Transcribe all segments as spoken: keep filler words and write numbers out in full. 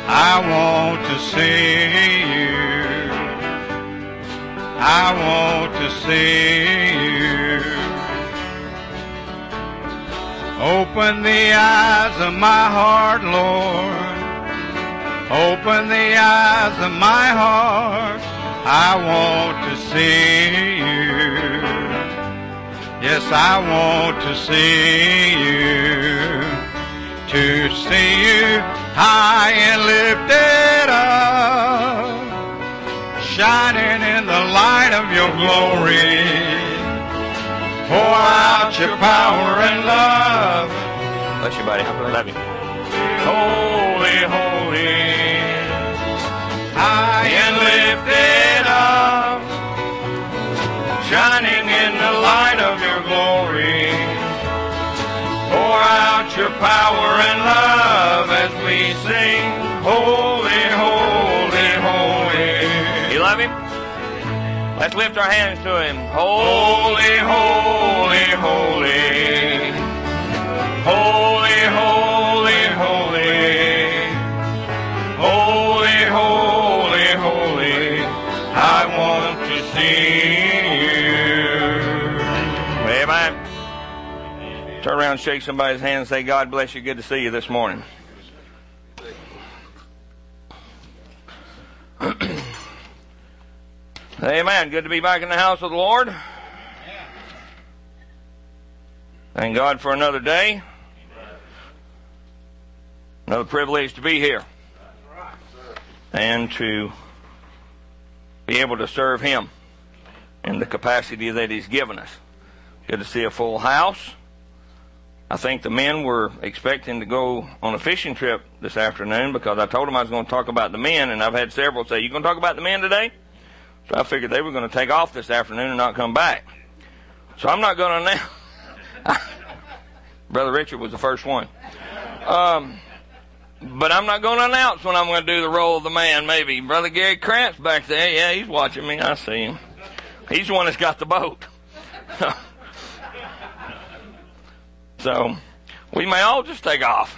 I want to see you. I want to see you. Open the eyes of my heart, Lord. Open the eyes of my heart. I want to see you. Yes, I want to see you. To see you high and lifted up, shining in the light of your glory. Pour out your power and love. Bless you, buddy. I love you. Holy, holy, high and lifted up, shining in the light of your glory. Pour out your power and love as we sing, holy, holy, holy. You love him? Let's lift our hands to him. Holy, holy, holy. Holy, holy, holy. Holy, holy, holy. I want to see you. Amen. Turn around and shake somebody's hand and say, God bless you. Good to see you this morning. Amen. Good to be back in the house of the Lord. Thank God for another day. Another privilege to be here. And to be able to serve Him in the capacity that He's given us. Good to see a full house. I think the men were expecting to go on a fishing trip this afternoon because I told them I was going to talk about the men, and I've had several say, you going to talk about the men today? So I figured they were going to take off this afternoon and not come back. So I'm not going to announce. Brother Richard was the first one. Um, but I'm not going to announce when I'm going to do the role of the man, maybe. Brother Gary Krantz back there, yeah, he's watching me. I see him. He's the one that's got the boat. So, we may all just take off.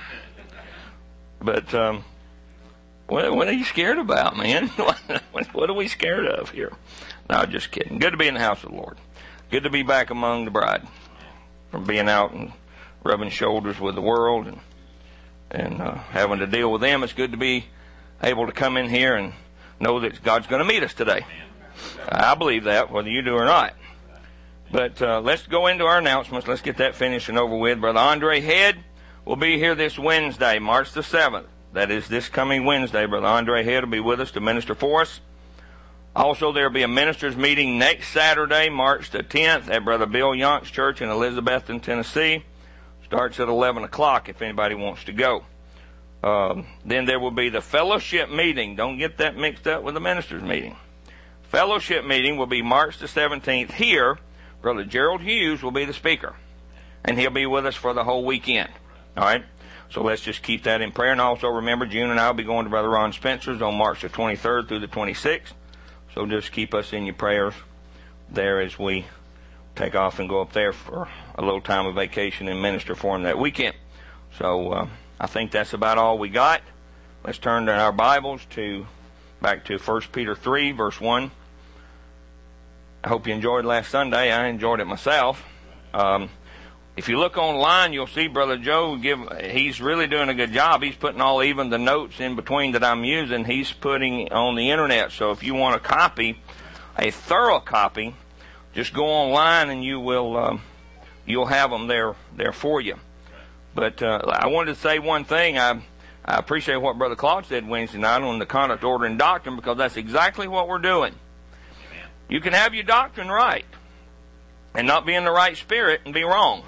But, um, what, what are you scared about, man? What are we scared of here? No, just kidding. Good to be in the house of the Lord. Good to be back among the bride. From being out and rubbing shoulders with the world and, and uh, having to deal with them, it's good to be able to come in here and know that God's going to meet us today. I believe that, whether you do or not. But uh, let's go into our announcements. Let's get that finished and over with. Brother Andre Head will be here this Wednesday, March the seventh. That is this coming Wednesday. Brother Andre Head will be with us to minister for us. Also, there will be a ministers' meeting next Saturday, March the tenth, at Brother Bill Yonk's church in Elizabethton, Tennessee. Starts at eleven o'clock if anybody wants to go. Um, then there will be the fellowship meeting. Don't get that mixed up with the ministers' meeting. Fellowship meeting will be March the seventeenth here. Brother Gerald Hughes will be the speaker, and he'll be with us for the whole weekend. All right? So let's just keep that in prayer. And also remember, June and I will be going to Brother Ron Spencer's on March the twenty-third through the twenty-sixth. So just keep us in your prayers there as we take off and go up there for a little time of vacation and minister for him that weekend. So uh, I think that's about all we got. Let's turn to our Bibles to back to First Peter three, verse one. I hope you enjoyed last Sunday. I enjoyed it myself. Um, if you look online, you'll see Brother Joe give. He's really doing a good job. He's putting all even the notes in between that I'm using. He's putting on the internet. So if you want a copy, a thorough copy, just go online and you will um, you'll have them there there for you. But uh, I wanted to say one thing. I I appreciate what Brother Claude said Wednesday night on the conduct, order, and doctrine, because that's exactly what we're doing. You can have your doctrine right and not be in the right spirit and be wrong.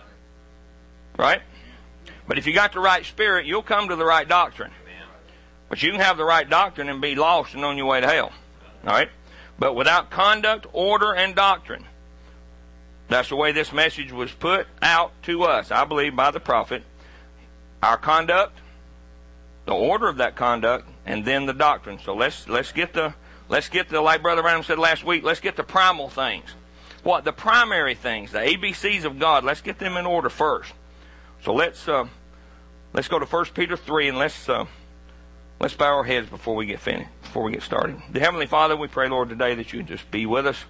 Right? But if you got the right spirit, you'll come to the right doctrine. But you can have the right doctrine and be lost and on your way to hell. All right? But without conduct, order, and doctrine, that's the way this message was put out to us, I believe, by the prophet. Our conduct, the order of that conduct, and then the doctrine. So let's let's get the let's get the like Brother Branham said last week. Let's get the primal things. What the primary things, the A B Cs of God. Let's get them in order first. So let's uh, let's go to First Peter three and let's uh, Let's bow our heads before we get finished, before we get started. Dear Heavenly Father, we pray, Lord, today that you just be with us.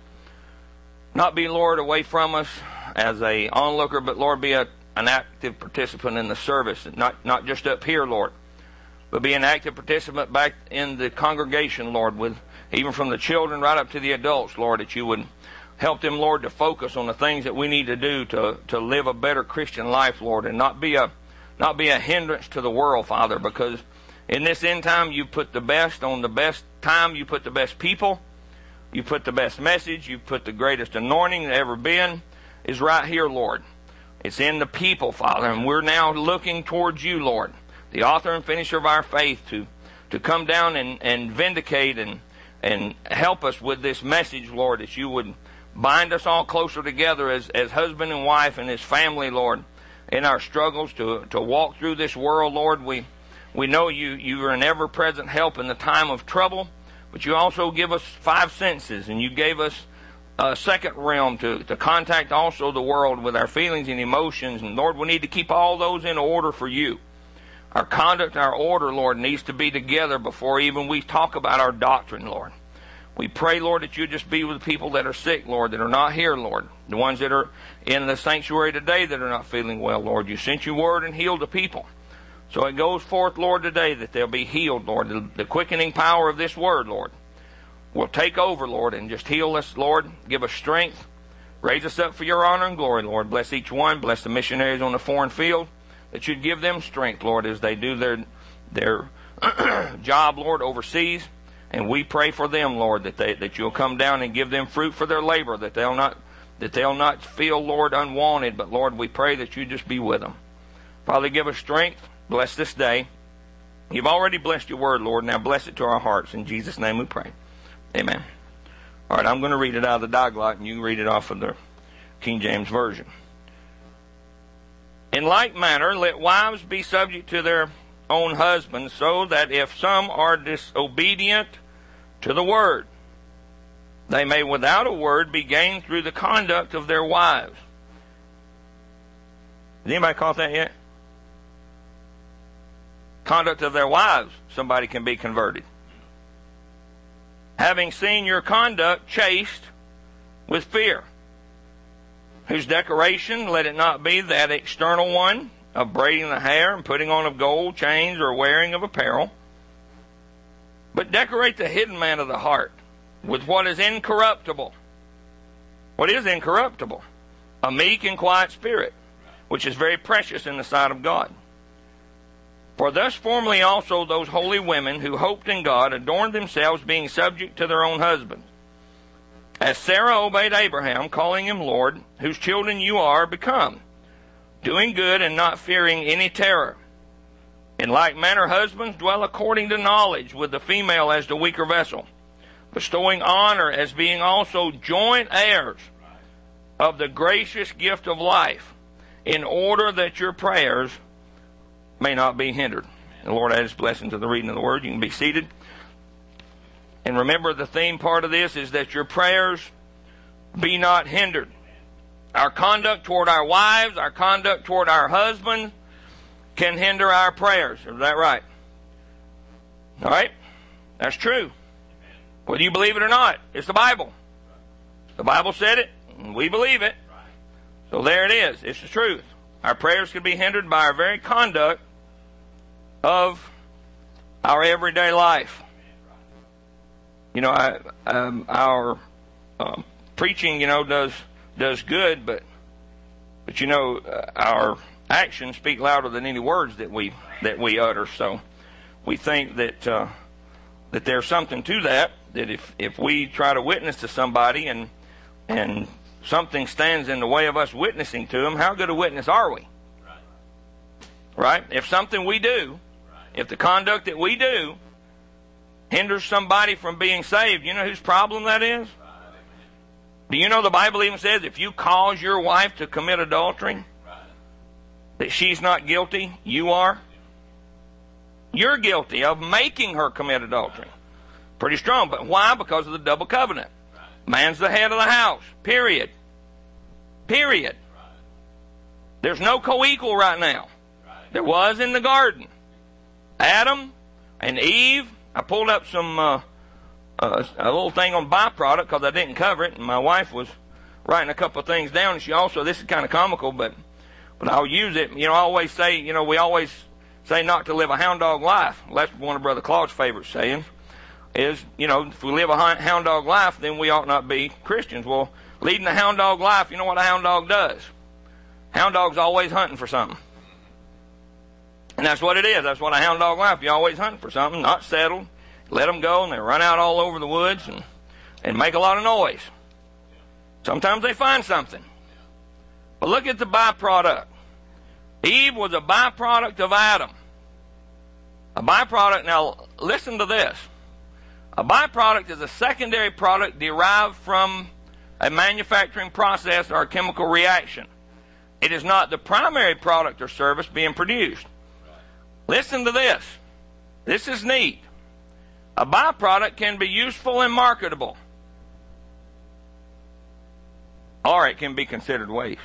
Not be, Lord, away from us as a onlooker, but, Lord, be a, an active participant in the service. Not, not just up here, Lord, but be an active participant back in the congregation, Lord, with even from the children right up to the adults, Lord, that you would help them, Lord, to focus on the things that we need to do to, to live a better Christian life, Lord, and not be a not be a hindrance to the world, Father, because in this end time you put the best on the best time, you put the best people, you put the best message, you put the greatest anointing that ever been is right here, Lord. It's in the people, Father, and we're now looking towards you, Lord, the author and finisher of our faith, to, to come down and, and vindicate and, and help us with this message, Lord, that you would bind us all closer together as, as husband and wife and as family, Lord, in our struggles to, to walk through this world, Lord. We, we know you, you are an ever-present help in the time of trouble, but you also give us five senses, and you gave us a second realm to, to contact also the world with our feelings and emotions. And Lord, we need to keep all those in order for you. Our conduct, our order, Lord, needs to be together before even we talk about our doctrine, Lord. We pray, Lord, that you just be with the people that are sick, Lord, that are not here, Lord. The ones that are in the sanctuary today that are not feeling well, Lord. You sent your word and healed the people. So it goes forth, Lord, today that they'll be healed, Lord. The, the quickening power of this word, Lord, will take over, Lord, and just heal us, Lord. Give us strength. Raise us up for your honor and glory, Lord. Bless each one. Bless the missionaries on the foreign field, that you'd give them strength, Lord, as they do their, their job, Lord, overseas. And we pray for them, Lord, that they, that you'll come down and give them fruit for their labor, that they'll not, that they'll not feel, Lord, unwanted. But, Lord, we pray that you just be with them. Father, give us strength. Bless this day. You've already blessed your word, Lord. Now bless it to our hearts. In Jesus' name we pray. Amen. All right, I'm going to read it out of the Diglot, and you can read it off of the King James Version. In like manner, let wives be subject to their own husbands, so that if some are disobedient to the word, they may without a word be gained through the conduct of their wives. Has anybody caught that yet? Conduct of their wives, somebody can be converted. Having seen your conduct chaste with fear, whose decoration let it not be that external one of braiding the hair and putting on of gold chains or wearing of apparel, but decorate the hidden man of the heart with what is incorruptible. What is incorruptible? A meek and quiet spirit, which is very precious in the sight of God. For thus formerly also those holy women who hoped in God adorned themselves, being subject to their own husbands, as Sarah obeyed Abraham, calling him Lord, whose children you are become, doing good and not fearing any terror. In like manner, husbands, dwell according to knowledge with the female as the weaker vessel, bestowing honor as being also joint heirs of the gracious gift of life, in order that your prayers may not be hindered. The Lord add his blessing to the reading of the word. You can be seated. And remember, the theme part of this is that your prayers be not hindered. Our conduct toward our wives, our conduct toward our husbands can hinder our prayers. Is that right? All right? That's true. Whether you believe it or not, it's the Bible. The Bible said it, and we believe it. So there it is. It's the truth. Our prayers can be hindered by our very conduct of our everyday life. You know, I, um, our um, preaching, you know, does does good, but but you know, uh, our actions speak louder than any words that we that we utter. So we think that uh, that there's something to that. That if if we try to witness to somebody and and something stands in the way of us witnessing to them, how good a witness are we? Right? Right? If something we do, right, if the conduct that we do hinders somebody from being saved, you know whose problem that is? Do you know the Bible even says if you cause your wife to commit adultery, that she's not guilty, you are? You're guilty of making her commit adultery. Pretty strong. But why? Because of the double covenant. Man's the head of the house. Period. Period. There's no co-equal right now. There was in the garden. Adam And Eve, I pulled up some uh, uh, a little thing on byproduct because I didn't cover it, and my wife was writing a couple of things down, and she also, this is kind of comical, but but I'll use it. You know, I always say, you know, we always say not to live a hound dog life. That's one of Brother Claude's favorite sayings, is, you know, if we live a hound dog life, then we ought not be Christians. Well, leading a hound dog life, you know what a hound dog does? Hound dog's always hunting for something. And that's what it is. That's what a hound dog life. You're always hunting for something, not settled. Let them go, and they run out all over the woods and, and make a lot of noise. Sometimes they find something. But look at the byproduct. Eve was a byproduct of Adam. A byproduct, now listen to this. A byproduct is a secondary product derived from a manufacturing process or a chemical reaction. It is not the primary product or service being produced. Listen to this. This is neat. A byproduct can be useful and marketable, or it can be considered waste.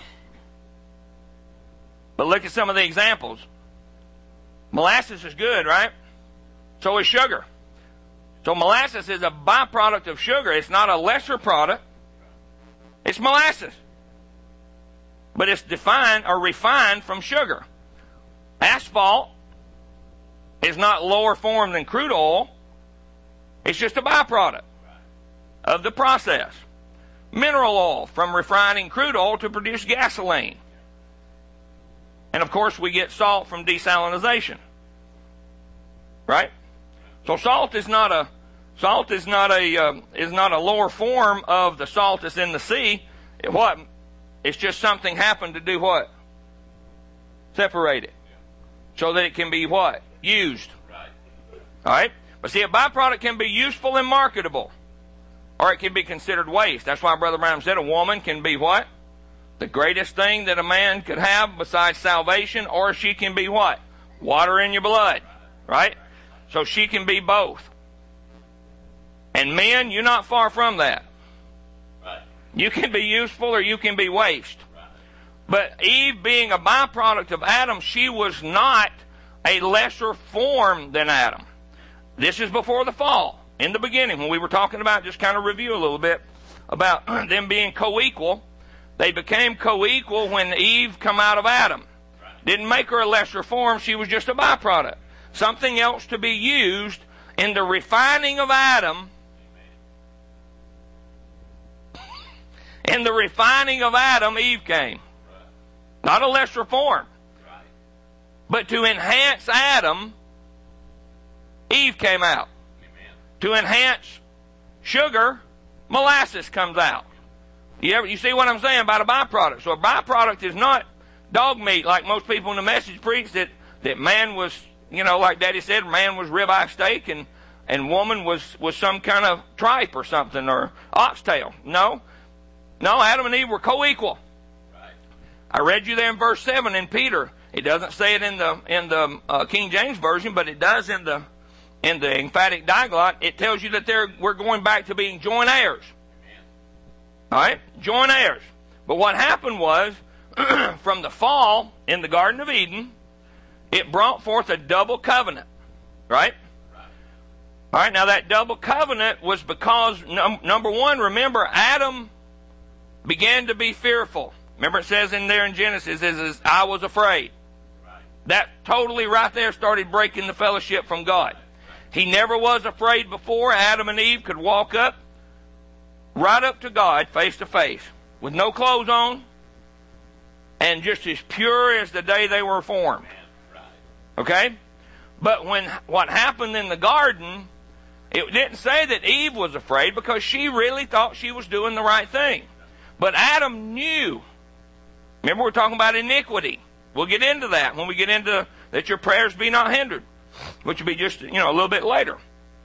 But look at some of the examples. Molasses is good, right? So is sugar. So molasses is a byproduct of sugar. It's not a lesser product. It's molasses. But it's defined or refined from sugar. Asphalt is not lower form than crude oil. It's just a byproduct of the process. Mineral oil, from refining crude oil to produce gasoline. And of course we get salt from desalinization. Right? So salt is not a salt is not a uh, is not a lower form of the salt that's in the sea. It, what? It's just something happened to do what? Separate it. So that it can be what? Used. Right. All right? But see, a byproduct can be useful and marketable, or it can be considered waste. That's why Brother Branham said a woman can be what? The greatest thing that a man could have besides salvation, or she can be what? Water in your blood. Right? So she can be both. And men, you're not far from that. Right. You can be useful or you can be waste. Right. But Eve, being a byproduct of Adam, she was not a lesser form than Adam. This is before the fall. In the beginning, when we were talking about, just kind of review a little bit about them being co-equal. They became co-equal when Eve come out of Adam. Right. Didn't make her a lesser form. She was just a byproduct. Something else to be used in the refining of Adam. In the refining of Adam, Eve came. Not a lesser form. But to enhance Adam, Eve came out. To enhance sugar, molasses comes out. You ever, you see what I'm saying about a byproduct? So a byproduct is not dog meat like most people in the message preach that, that man was, you know, like Daddy said, man was ribeye steak and, and woman was, was some kind of tripe or something or oxtail. No. No, Adam and Eve were co-equal. Right. I read you there in verse seven in Peter. It doesn't say it in the in the uh, King James Version, but it does in the in the emphatic diglot. It tells you that they're we're going back to being joint heirs. Amen. All right, joint heirs. But what happened was, from the fall in the Garden of Eden, it brought forth a double covenant. Right? Right. All right. Now that double covenant was because num- number one, remember Adam began to be fearful. Remember it says in there in Genesis, it says, I was afraid. Right. That totally right there started breaking the fellowship from God. Right. He never was afraid before. Adam and Eve could walk up, right up to God, face to face, with no clothes on, and just as pure as the day they were formed. Right. Okay? But when what happened in the garden, it didn't say that Eve was afraid because she really thought she was doing the right thing. But Adam knew. Remember, we're talking about iniquity. We'll get into that when we get into that your prayers be not hindered, which will be just, you know, a little bit later.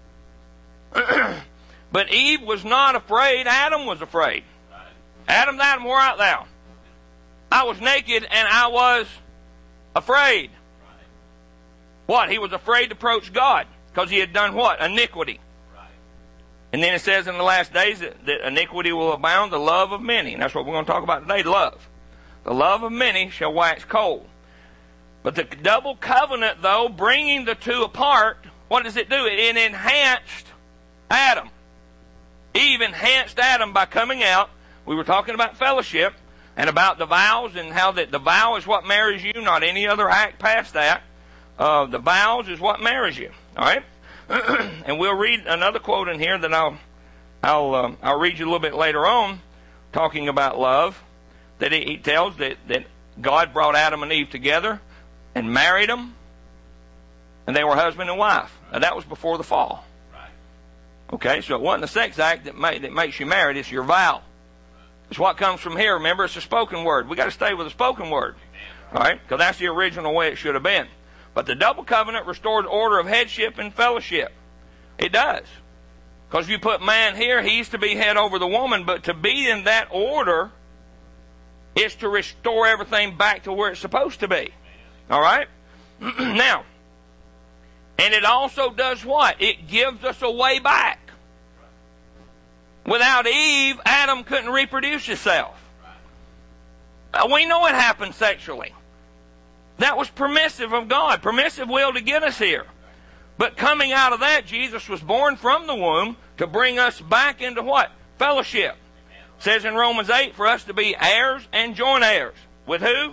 But Eve was not afraid. Adam was afraid. Adam, Adam, where art thou? I was naked and I was afraid. What? He was afraid to approach God because he had done what? Iniquity. And then it says in the last days that, that iniquity will abound, the love of many. And that's what we're going to talk about today, love. The love of many shall wax cold. But the double covenant, though, bringing the two apart, what does it do? It enhanced Adam. Eve enhanced Adam by coming out. We were talking about fellowship and about the vows and how that the vow is what marries you, not any other act past that. Uh, the vows is what marries you. All right? And we'll read another quote in here that I'll I'll um, I'll read you a little bit later on, talking about love. That he, he tells that, that God brought Adam and Eve together and married them, and they were husband and wife. Now that was before the fall. Okay, so it wasn't the sex act that, make, that makes you married, it's your vow. It's what comes from here. Remember, it's a spoken word. We got to stay with the spoken word. All right, because that's the original way it should have been. But the double covenant restores order of headship and fellowship. It does. Because if you put man here, he's to be head over the woman, but to be in that order is to restore everything back to where it's supposed to be. All right? Now, and it also does what? It gives us a way back. Without Eve, Adam couldn't reproduce himself. We know it happened sexually. That was permissive of God, permissive will to get us here. But coming out of that, Jesus was born from the womb to bring us back into what? Fellowship. It says in Romans eight for us to be heirs and joint heirs. With who?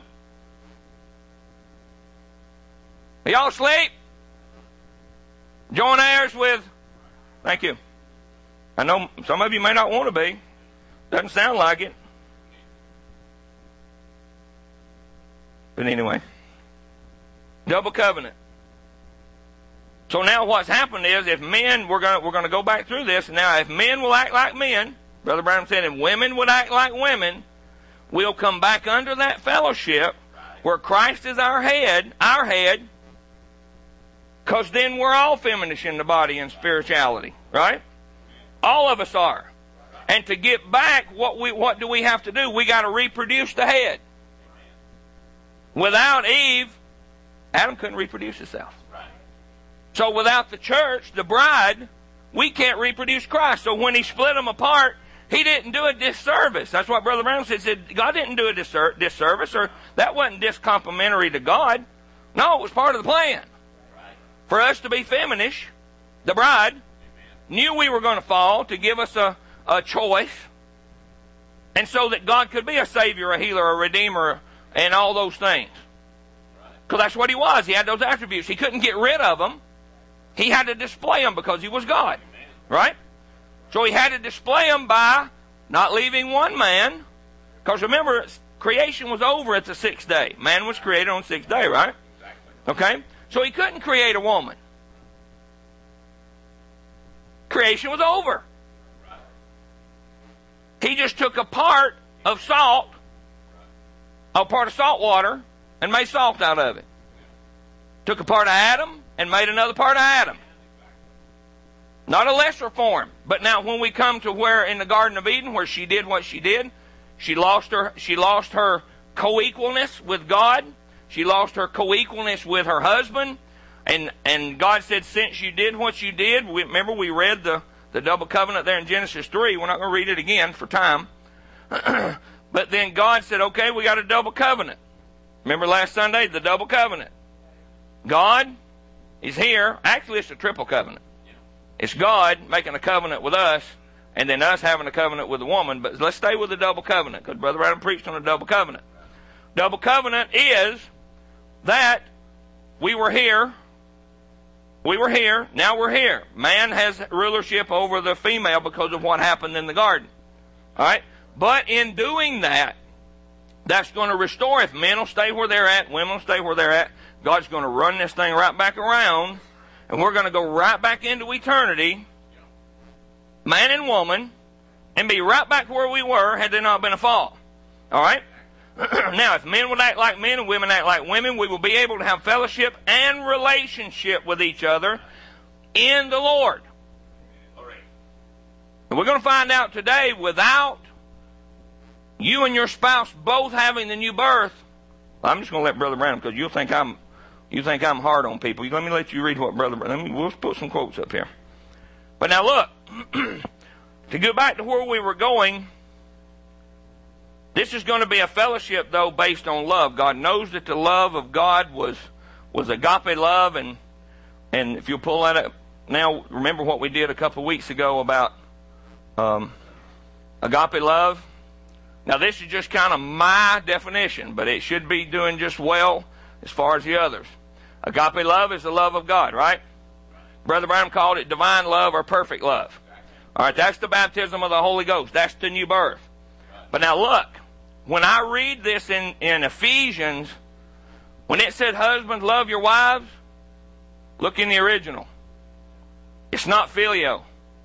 Are y'all asleep? Joint heirs with, thank you. I know some of you may not want to be. Doesn't sound like it. But anyway. Double covenant. So now what's happened is if men, we're going we're going to go back through this. Now if men will act like men, Brother Branham said, if women would act like women, we'll come back under that fellowship where Christ is our head, our head, because then we're all feminist in the body and spirituality, right? All of us are. And to get back, what we what do we have to do? We got to reproduce the head. Without Eve, Adam couldn't reproduce himself. So without the church, the bride, we can't reproduce Christ. So when he split them apart, he didn't do a disservice. That's what Brother Brown said. said God didn't do a disservice, or that wasn't discomplimentary to God. No, it was part of the plan. For us to be feminish, the bride knew we were going to fall to give us a, a choice. And so that God could be a Savior, a healer, a Redeemer, and all those things. Because that's what he was. He had those attributes. He couldn't get rid of them. He had to display them because he was God. Right? So he had to display them by not leaving one man. Because remember, creation was over at the sixth day. Man was created on the sixth day, right? Okay? So he couldn't create a woman. Creation was over. He just took a part of salt, a part of salt water, and made salt out of it. Took a part of Adam and made another part of Adam. Not a lesser form. But now when we come to where in the Garden of Eden, where she did what she did, she lost her, she lost her co-equalness with God. She lost her co-equalness with her husband. And and God said, since you did what you did, we, remember we read the, the double covenant there in Genesis three. We're not going to read it again for time. But then God said, okay, we got a double covenant. Remember last Sunday, the double covenant. God is here. Actually, it's a triple covenant. It's God making a covenant with us, and then us having a covenant with the woman. But let's stay with the double covenant, because Brother Adam preached on a double covenant. Double covenant is that we were here. We were here. Now we're here. Man has rulership over the female because of what happened in the garden. All right? But in doing that, that's going to restore. If men will stay where they're at, women will stay where they're at, God's going to run this thing right back around, and we're going to go right back into eternity, man and woman, and be right back where we were had there not been a fall. All right? Now, if men would act like men and women act like women, we will be able to have fellowship and relationship with each other in the Lord. And we're going to find out today, without you and your spouse both having the new birth, I'm just going to let Brother Branham, because you'll think I'm, you think I'm hard on people. Let me let you read what Brother Branham. We'll put some quotes up here. But now look, to go back to where we were going. This is going to be a fellowship, though, based on love. God knows that the love of God was was agape love, and And if you'll pull that up, now remember what we did a couple of weeks ago about um, agape love. Now this is just kind of my definition, but it should be doing just well as far as the others. Agape love is the love of God, right? Brother Branham called it divine love or perfect love. All right, that's the baptism of the Holy Ghost. That's the new birth. But now look, when I read this in, in Ephesians, when it said, husbands, love your wives, look in the original. It's not filio.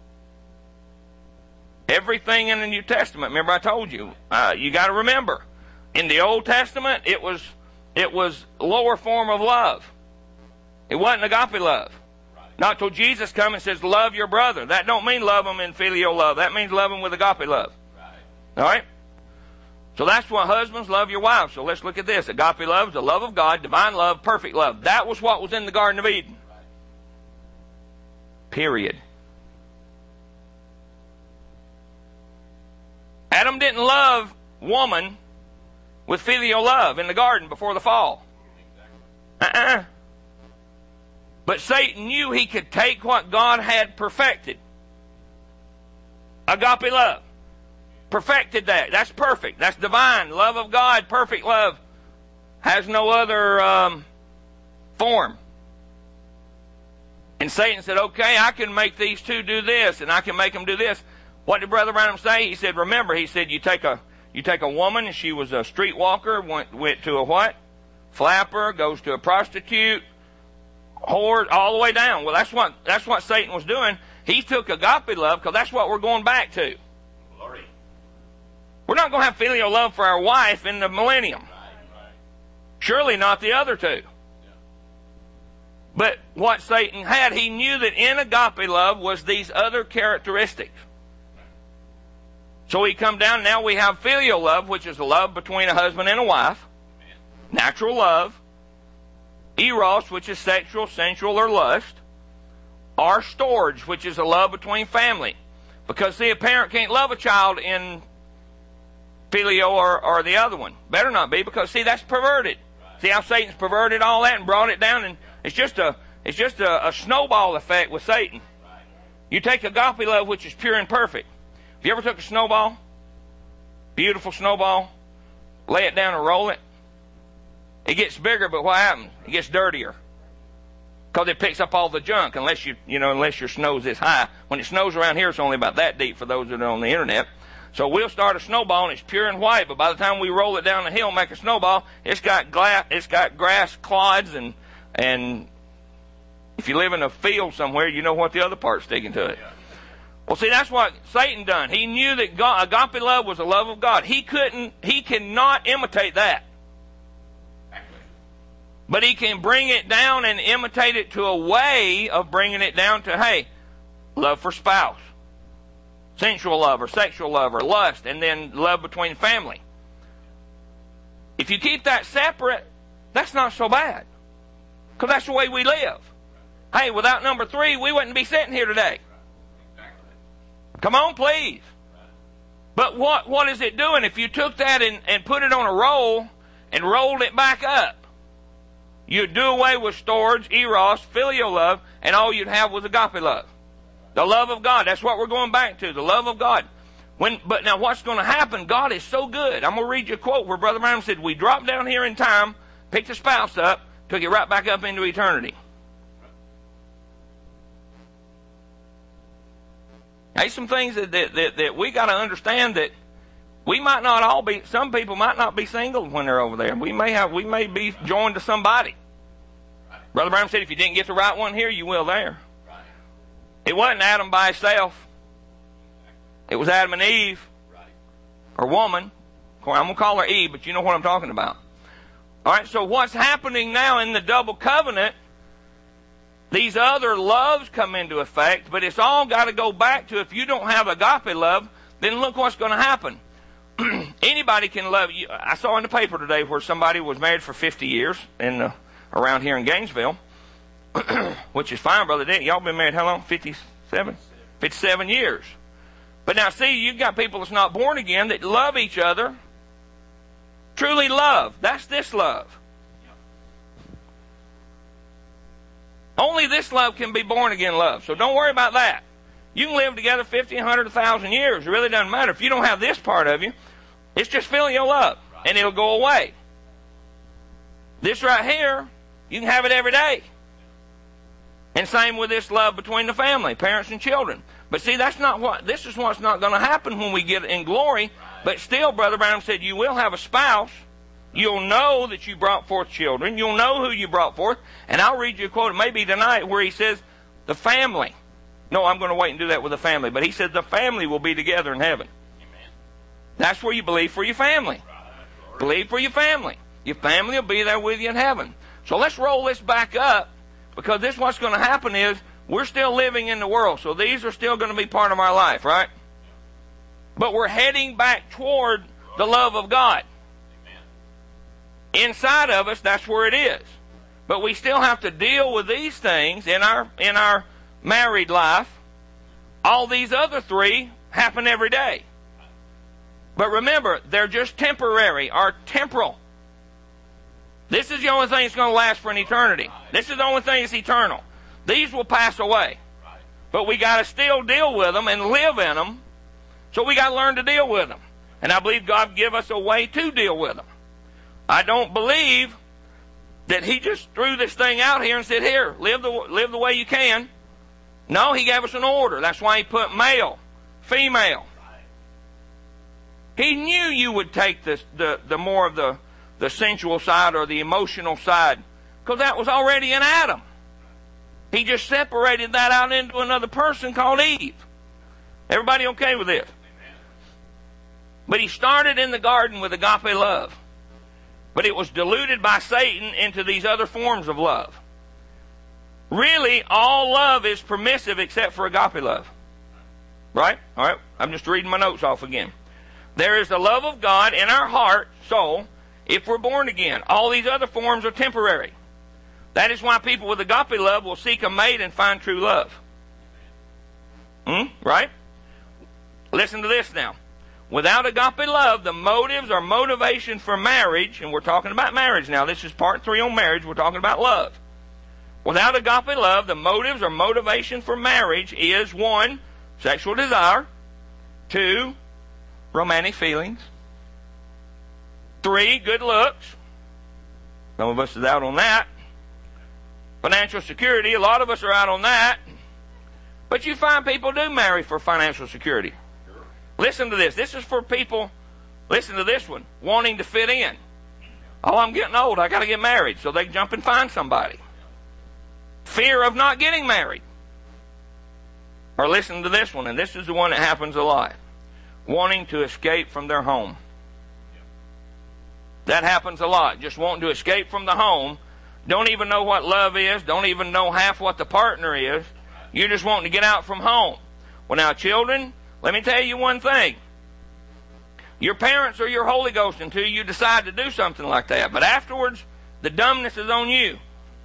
Everything in the New Testament, remember I told you, uh, you got to remember, in the Old Testament, it was it was lower form of love. It wasn't agape love. Not till Jesus comes and says, love your brother. That don't mean love them in filial love. That means love them with agape love. All right? So that's why husbands love your wives. So let's look at this. Agape love is the love of God, divine love, perfect love. That was what was in the Garden of Eden. Period. Adam didn't love woman with filial love in the garden before the fall. Uh-uh. But Satan knew he could take what God had perfected. Agape love. Perfected that. That's perfect. That's divine. Love of God, perfect love. Has no other um, form. And Satan said, okay, I can make these two do this, and I can make them do this. What did Brother Branham say? He said, remember, he said, you take a you take a woman, and she was a streetwalker, went, went to a what? Flapper, goes to a prostitute, whore, all the way down. Well, that's what that's what Satan was doing. He took agape love, because that's what we're going back to. Glory. We're not going to have filial love for our wife in the millennium. Right, right. Surely not the other two. But what Satan had, he knew that in agape love was these other characteristics. So he come down, now we have filial love, which is a love between a husband and a wife. Natural love. Eros, which is sexual, sensual, or lust. Or storge, which is a love between family. Because, see, a parent can't love a child in filio or, or the other one. Better not be, because, see, that's perverted. See how Satan's perverted all that and brought it down, and it's just a it's just a, a snowball effect with Satan. You take agape love, which is pure and perfect. Have you ever took a snowball? Beautiful snowball. Lay it down and roll it. It gets bigger, but what happens? It gets dirtier. Because it picks up all the junk, unless you you know, unless your snow's this high. When it snows around here, it's only about that deep for those that are on the internet. So we'll start a snowball and it's pure and white, but by the time we roll it down the hill and make a snowball, it's got glass, it's got grass clods, and and if you live in a field somewhere, you know what the other part's sticking to it. Well, see, that's what Satan done. He knew that God, agape love was the love of God. He couldn't, he cannot imitate that. But he can bring it down and imitate it to a way of bringing it down to, hey, love for spouse, sensual love or sexual love or lust, and then love between family. If you keep that separate, that's not so bad. Because that's the way we live. Hey, without number three, we wouldn't be sitting here today. Come on, please. But what, what is it doing? If you took that and, and put it on a roll and rolled it back up, you'd do away with storge, eros, filial love, and all you'd have was agape love. The love of God. That's what we're going back to. The love of God. When, but now what's going to happen? God is so good. I'm going to read you a quote where Brother Branham said, we dropped down here in time, picked a spouse up, took it right back up into eternity. There's some things that, that, that, that we got to understand, that we might not all be, some people might not be single when they're over there. We may have, we may be joined to somebody. Brother Branham said, if you didn't get the right one here, you will there. It wasn't Adam by himself. It was Adam and Eve, or woman. I'm going to call her Eve, but you know what I'm talking about. All right, so what's happening now in the double covenant, these other loves come into effect, but it's all got to go back to, if you don't have agape love, then look what's going to happen. Anybody can love you. I saw in the paper today where somebody was married for fifty years in the, around here in Gainesville, which is fine, Brother Dick. Y'all been married how long? fifty-seven? fifty-seven years. But now see, you've got people that's not born again that love each other. Truly love. That's this love. Only this love can be born again love. So don't worry about that. You can live together fifty, a hundred, a thousand years. It really doesn't matter. If you don't have this part of you, it's just filial love, and it'll go away. This right here, you can have it every day. And same with this love between the family, parents and children. But see, that's not what, this is what's not going to happen when we get in glory. But still, Brother Branham said, you will have a spouse. You'll know that you brought forth children. You'll know who you brought forth. And I'll read you a quote, maybe tonight, where he says, the family. No, I'm going to wait and do that with the family. But he said, the family will be together in heaven. Amen. That's where you believe for your family. Right. Believe for your family. Your family will be there with you in heaven. So let's roll this back up, because this what's going to happen is we're still living in the world. So these are still going to be part of our life, right? But we're heading back toward the love of God. Inside of us, that's where it is. But we still have to deal with these things in our in our married life. All these other three happen every day. But remember, they're just temporary or temporal. This is the only thing that's going to last for an eternity. This is the only thing that's eternal. These will pass away. But we got to still deal with them and live in them. So we got to learn to deal with them. And I believe God give us a way to deal with them. I don't believe that He just threw this thing out here and said, here, live the, live the way you can. No, He gave us an order. That's why He put male, female. He knew you would take this, the, the more of the, the sensual side or the emotional side, because that was already in Adam. He just separated that out into another person called Eve. Everybody okay with this? But He started in the garden with agape love. But it was diluted by Satan into these other forms of love. Really, all love is permissive except for agape love. Right? All right. I'm just reading my notes off again. There is the love of God in our heart, soul, if we're born again. All these other forms are temporary. That is why people with agape love will seek a mate and find true love. Hmm? Right? Listen to this now. Without agape love, the motives or motivation for marriage, and we're talking about marriage now. This is part three on marriage. We're talking about love. Without agape love, the motives or motivation for marriage is, one, sexual desire. Two, romantic feelings. Three, good looks. Some of us is out on that. Financial security. A lot of us are out on that. But you find people do marry for financial security. Listen to this. This is for people, listen to this one, wanting to fit in. Oh, I'm getting old. I got to get married. So they jump and find somebody. Fear of not getting married. Or listen to this one, and this is the one that happens a lot. Wanting to escape from their home. That happens a lot. Just wanting to escape from the home. Don't even know what love is. Don't even know half what the partner is. You're just wanting to get out from home. Well, now, children, let me tell you one thing. Your parents are your Holy Ghost until you decide to do something like that. But afterwards, the dumbness is on you.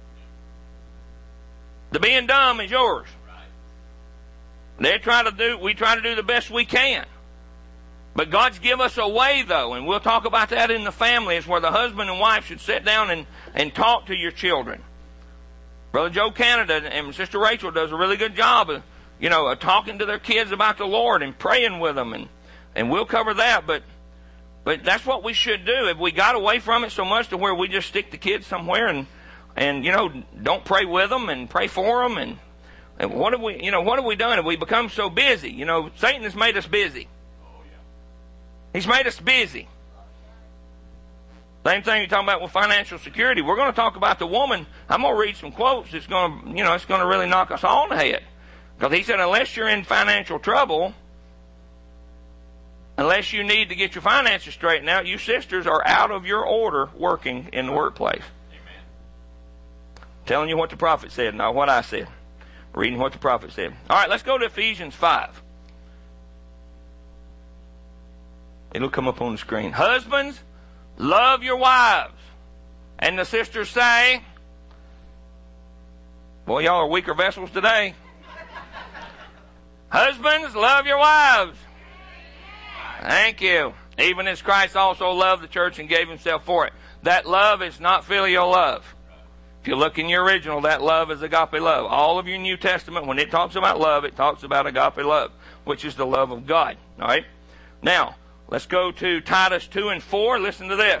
The being dumb is yours. They try to do, we try to do the best we can. But God's give us a way, though, and we'll talk about that in the family, is where the husband and wife should sit down and, and talk to your children. Brother Joe Canada and Sister Rachel does a really good job of, you know, of talking to their kids about the Lord and praying with them, and, and we'll cover that, but but that's what we should do. If we got away from it so much to where we just stick the kids somewhere and, and you know, don't pray with them and pray for them, and, and what have we, you know, what have we done? Have we become so busy? You know, Satan has made us busy. He's made us busy. Same thing you're talking about with financial security. We're going to talk about the woman. I'm going to read some quotes. It's going to, you know, it's going to really knock us all in the head. Because he said, unless you're in financial trouble, unless you need to get your finances straightened out, you sisters are out of your order working in the workplace. Amen. Telling you what the prophet said, not what I said. Reading what the prophet said. All right, let's go to Ephesians five. It'll come up on the screen. Husbands, love your wives. And the sisters say, boy, y'all are weaker vessels today. Husbands, love your wives. Thank you. Even as Christ also loved the church and gave himself for it. That love is not filial love. If you look in your original, that love is agape love. All of your New Testament, when it talks about love, it talks about agape love, which is the love of God. All right? Now, let's go to Titus two and four. Listen to this.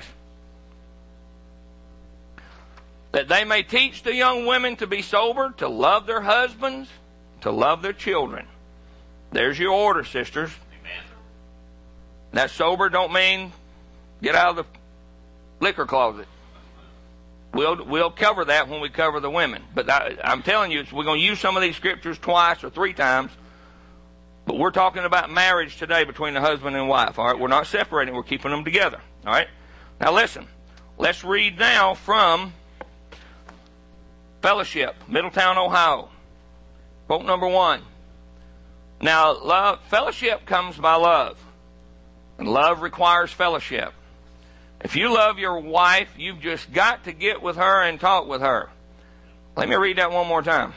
That they may teach the young women to be sober, to love their husbands, to love their children. There's your order, sisters. Amen. That sober don't mean get out of the liquor closet. We'll we'll cover that when we cover the women. But I, I'm telling you, we're going to use some of these scriptures twice or three times. But we're talking about marriage today between the husband and wife. All right, we're not separating; we're keeping them together. All right. Now listen. Let's read now from Fellowship, Middletown, Ohio. Quote number one. Now, love, fellowship comes by love. And love requires fellowship. If you love your wife, you've just got to get with her and talk with her. Let me read that one more time.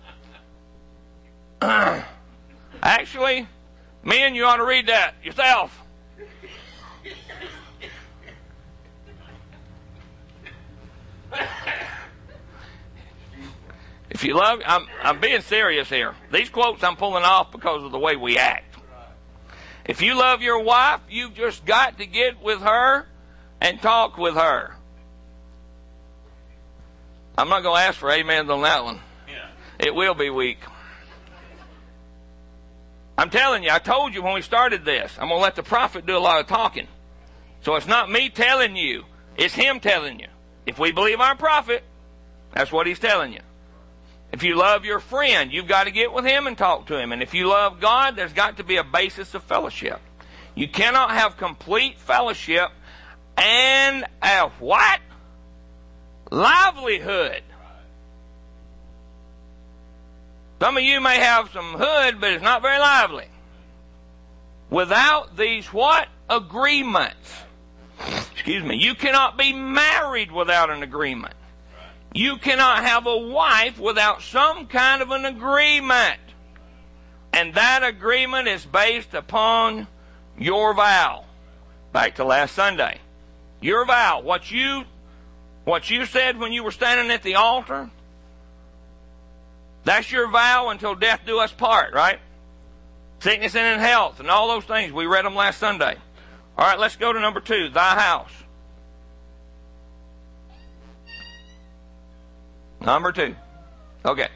Actually, men, you ought to read that yourself. If you love, I'm, I'm being serious here. These quotes I'm pulling off because of the way we act. If you love your wife, you've just got to get with her and talk with her. I'm not going to ask for amens on that one. Yeah. It will be weak. I'm telling you, I told you when we started this, I'm going to let the prophet do a lot of talking. So it's not me telling you, it's him telling you. If we believe our prophet, that's what he's telling you. If you love your friend, you've got to get with him and talk to him. And if you love God, there's got to be a basis of fellowship. You cannot have complete fellowship and a what? Livelihood. Some of you may have some hood, but it's not very lively. Without these what? Agreements. Excuse me. You cannot be married without an agreement. You cannot have a wife without some kind of an agreement. And that agreement is based upon your vow. Back to last Sunday. Your vow. What you, what you said when you were standing at the altar, that's your vow until death do us part, right? Sickness and in health and all those things. We read them last Sunday. All right, let's go to number two, thy house. Number two. Okay.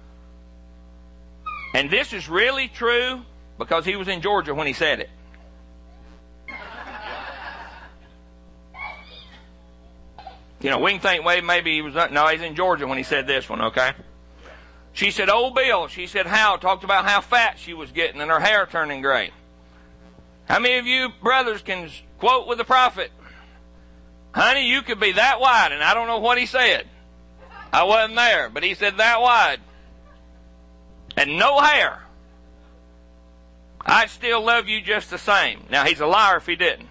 And this is really true because he was in Georgia when he said it. You know, we can think, well, maybe he was, no, he's in Georgia when he said this one, okay? She said, old Bill, she said, how, talked about how fat she was getting and her hair turning gray. How many of you brothers can quote with the prophet? Honey, you could be that wide, and I don't know what he said. I wasn't there, but he said that wide. And no hair. I'd still love you just the same. Now, he's a liar if he didn't.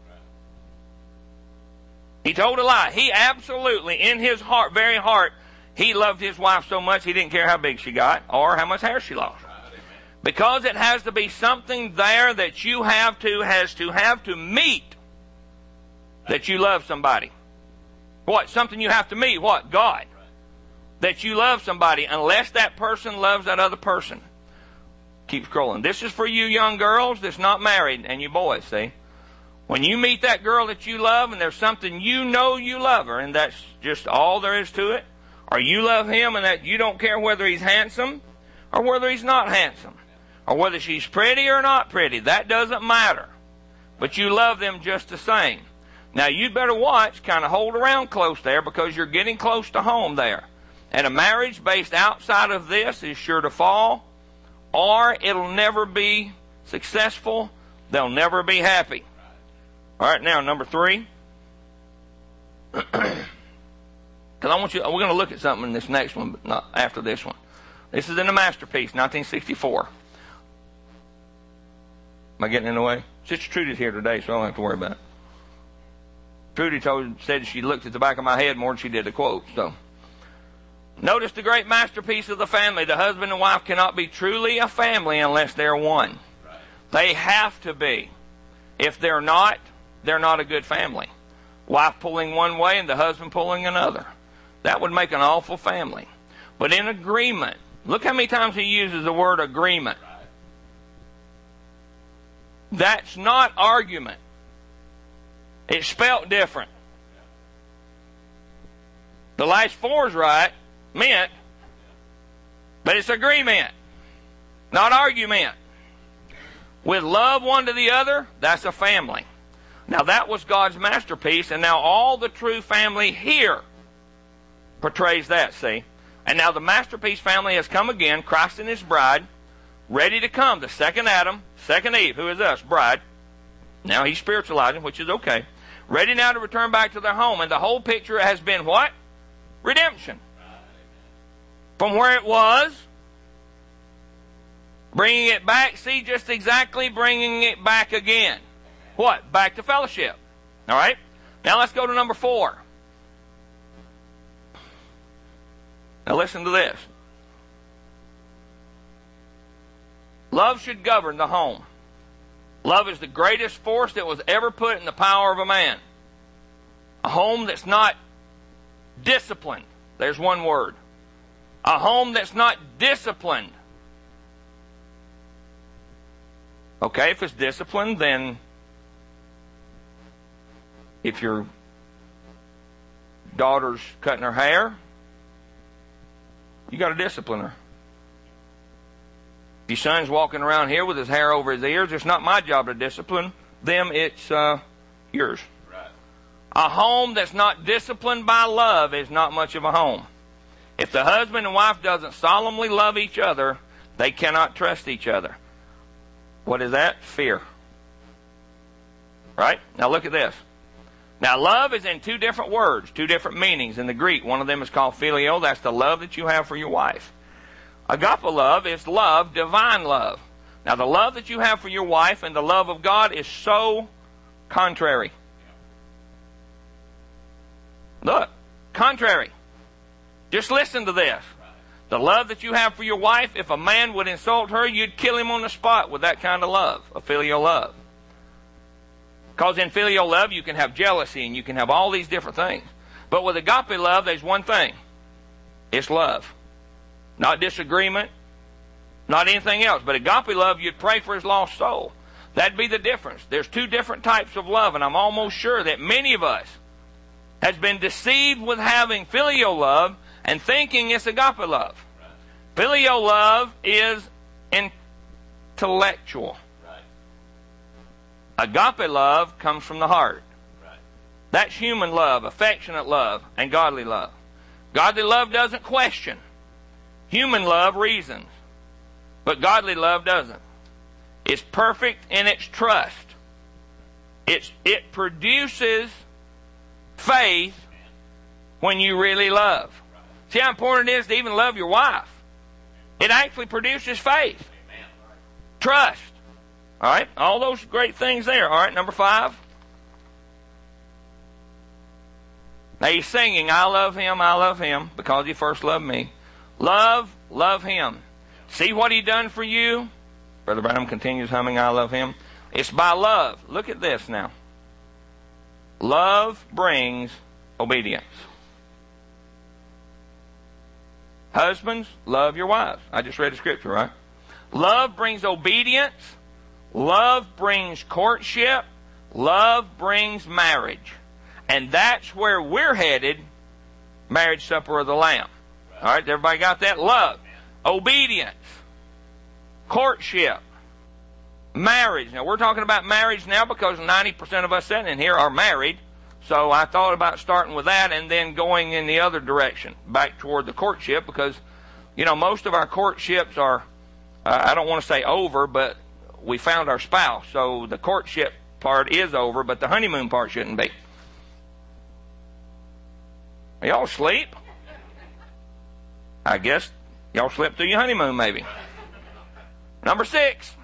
He told a lie. He absolutely, in his heart, very heart, he loved his wife so much he didn't care how big she got or how much hair she lost. Because it has to be something there that you have to, has to have to meet that you love somebody. What? Something you have to meet. What? God. That you love somebody unless that person loves that other person. Keep scrolling. This is for you young girls that's not married and you boys, see? When you meet that girl that you love and there's something you know you love her and that's just all there is to it, or you love him and that you don't care whether he's handsome or whether he's not handsome, or whether she's pretty or not pretty, that doesn't matter. But you love them just the same. Now you better watch, kind of hold around close there because you're getting close to home there. And a marriage based outside of this is sure to fall, or it'll never be successful. They'll never be happy. All right, now number three. Because I want you, we're going to look at something in this next one, but not after this one. This is in the Masterpiece, nineteen sixty-four. Am I getting in the way? Sister Trudy's here today, so I don't have to worry about it. Trudy told, said she looked at the back of my head more than she did the quote, so. Notice the great masterpiece of the family. The husband and wife cannot be truly a family unless they're one. Right. They have to be. If they're not, they're not a good family. Wife pulling one way and the husband pulling another. That would make an awful family. But in agreement, look how many times he uses the word agreement. That's not argument. It's spelt different. The last four is right, meant, but it's agreement, not argument. With love one to the other, that's a family. Now that was God's masterpiece, and now all the true family here portrays that, see? And now the masterpiece family has come again, Christ and His bride, ready to come. The second Adam, second Eve, who is us, bride. Now He's spiritualizing, which is okay. Ready now to return back to their home. And the whole picture has been what? Redemption. From where it was, bringing it back, see, just exactly bringing it back again. What? Back to fellowship. All right? Now let's go to number four. Now listen to this. Love should govern the home. Love is the greatest force that was ever put in the power of a man. A home that's not disciplined. There's one word. A home that's not disciplined. Okay, if it's disciplined, then if your daughter's cutting her hair, you got to discipline her. If your son's walking around here with his hair over his ears, it's not my job to discipline them, it's uh, yours. Right. A home that's not disciplined by love is not much of a home. If the husband and wife doesn't solemnly love each other, they cannot trust each other. What is that? Fear. Right? Now look at this. Now love is in two different words, two different meanings in the Greek. One of them is called phileo. That's the love that you have for your wife. Agape love is love, divine love. Now the love that you have for your wife and the love of God is so contrary. Look, contrary. Just listen to this. The love that you have for your wife, if a man would insult her, you'd kill him on the spot with that kind of love, a filial love. Because in filial love, you can have jealousy and you can have all these different things. But with agape love, there's one thing. It's love. Not disagreement, not anything else. But agape love, you'd pray for his lost soul. That'd be the difference. There's two different types of love, and I'm almost sure that many of us has been deceived with having filial love and thinking it's agape love. Right. Filial love is intellectual. Right. Agape love comes from the heart. Right. That's human love, affectionate love, and godly love. Godly love doesn't question. Human love reasons. But godly love doesn't. It's perfect in its trust. It's, it produces faith when you really love. See how important it is to even love your wife. It actually produces faith. Trust. All right? All those great things there. All right, number five. Now he's singing, I love him, I love him, because he first loved me. Love, love him. See what he done for you? Brother Branham continues humming, I love him. It's by love. Look at this now. Love brings obedience. Husbands, love your wives. I just read the scripture, right? Love brings obedience. Love brings courtship. Love brings marriage. And that's where we're headed, marriage supper of the Lamb. All right, everybody got that? Love, obedience, courtship, marriage. Now, we're talking about marriage now because ninety percent of us sitting in here are married. So I thought about starting with that and then going in the other direction, back toward the courtship, because, you know, most of our courtships are, uh, I don't want to say over, but we found our spouse. So the courtship part is over, but the honeymoon part shouldn't be. Are y'all asleep? I guess y'all slept through your honeymoon, maybe. Number six.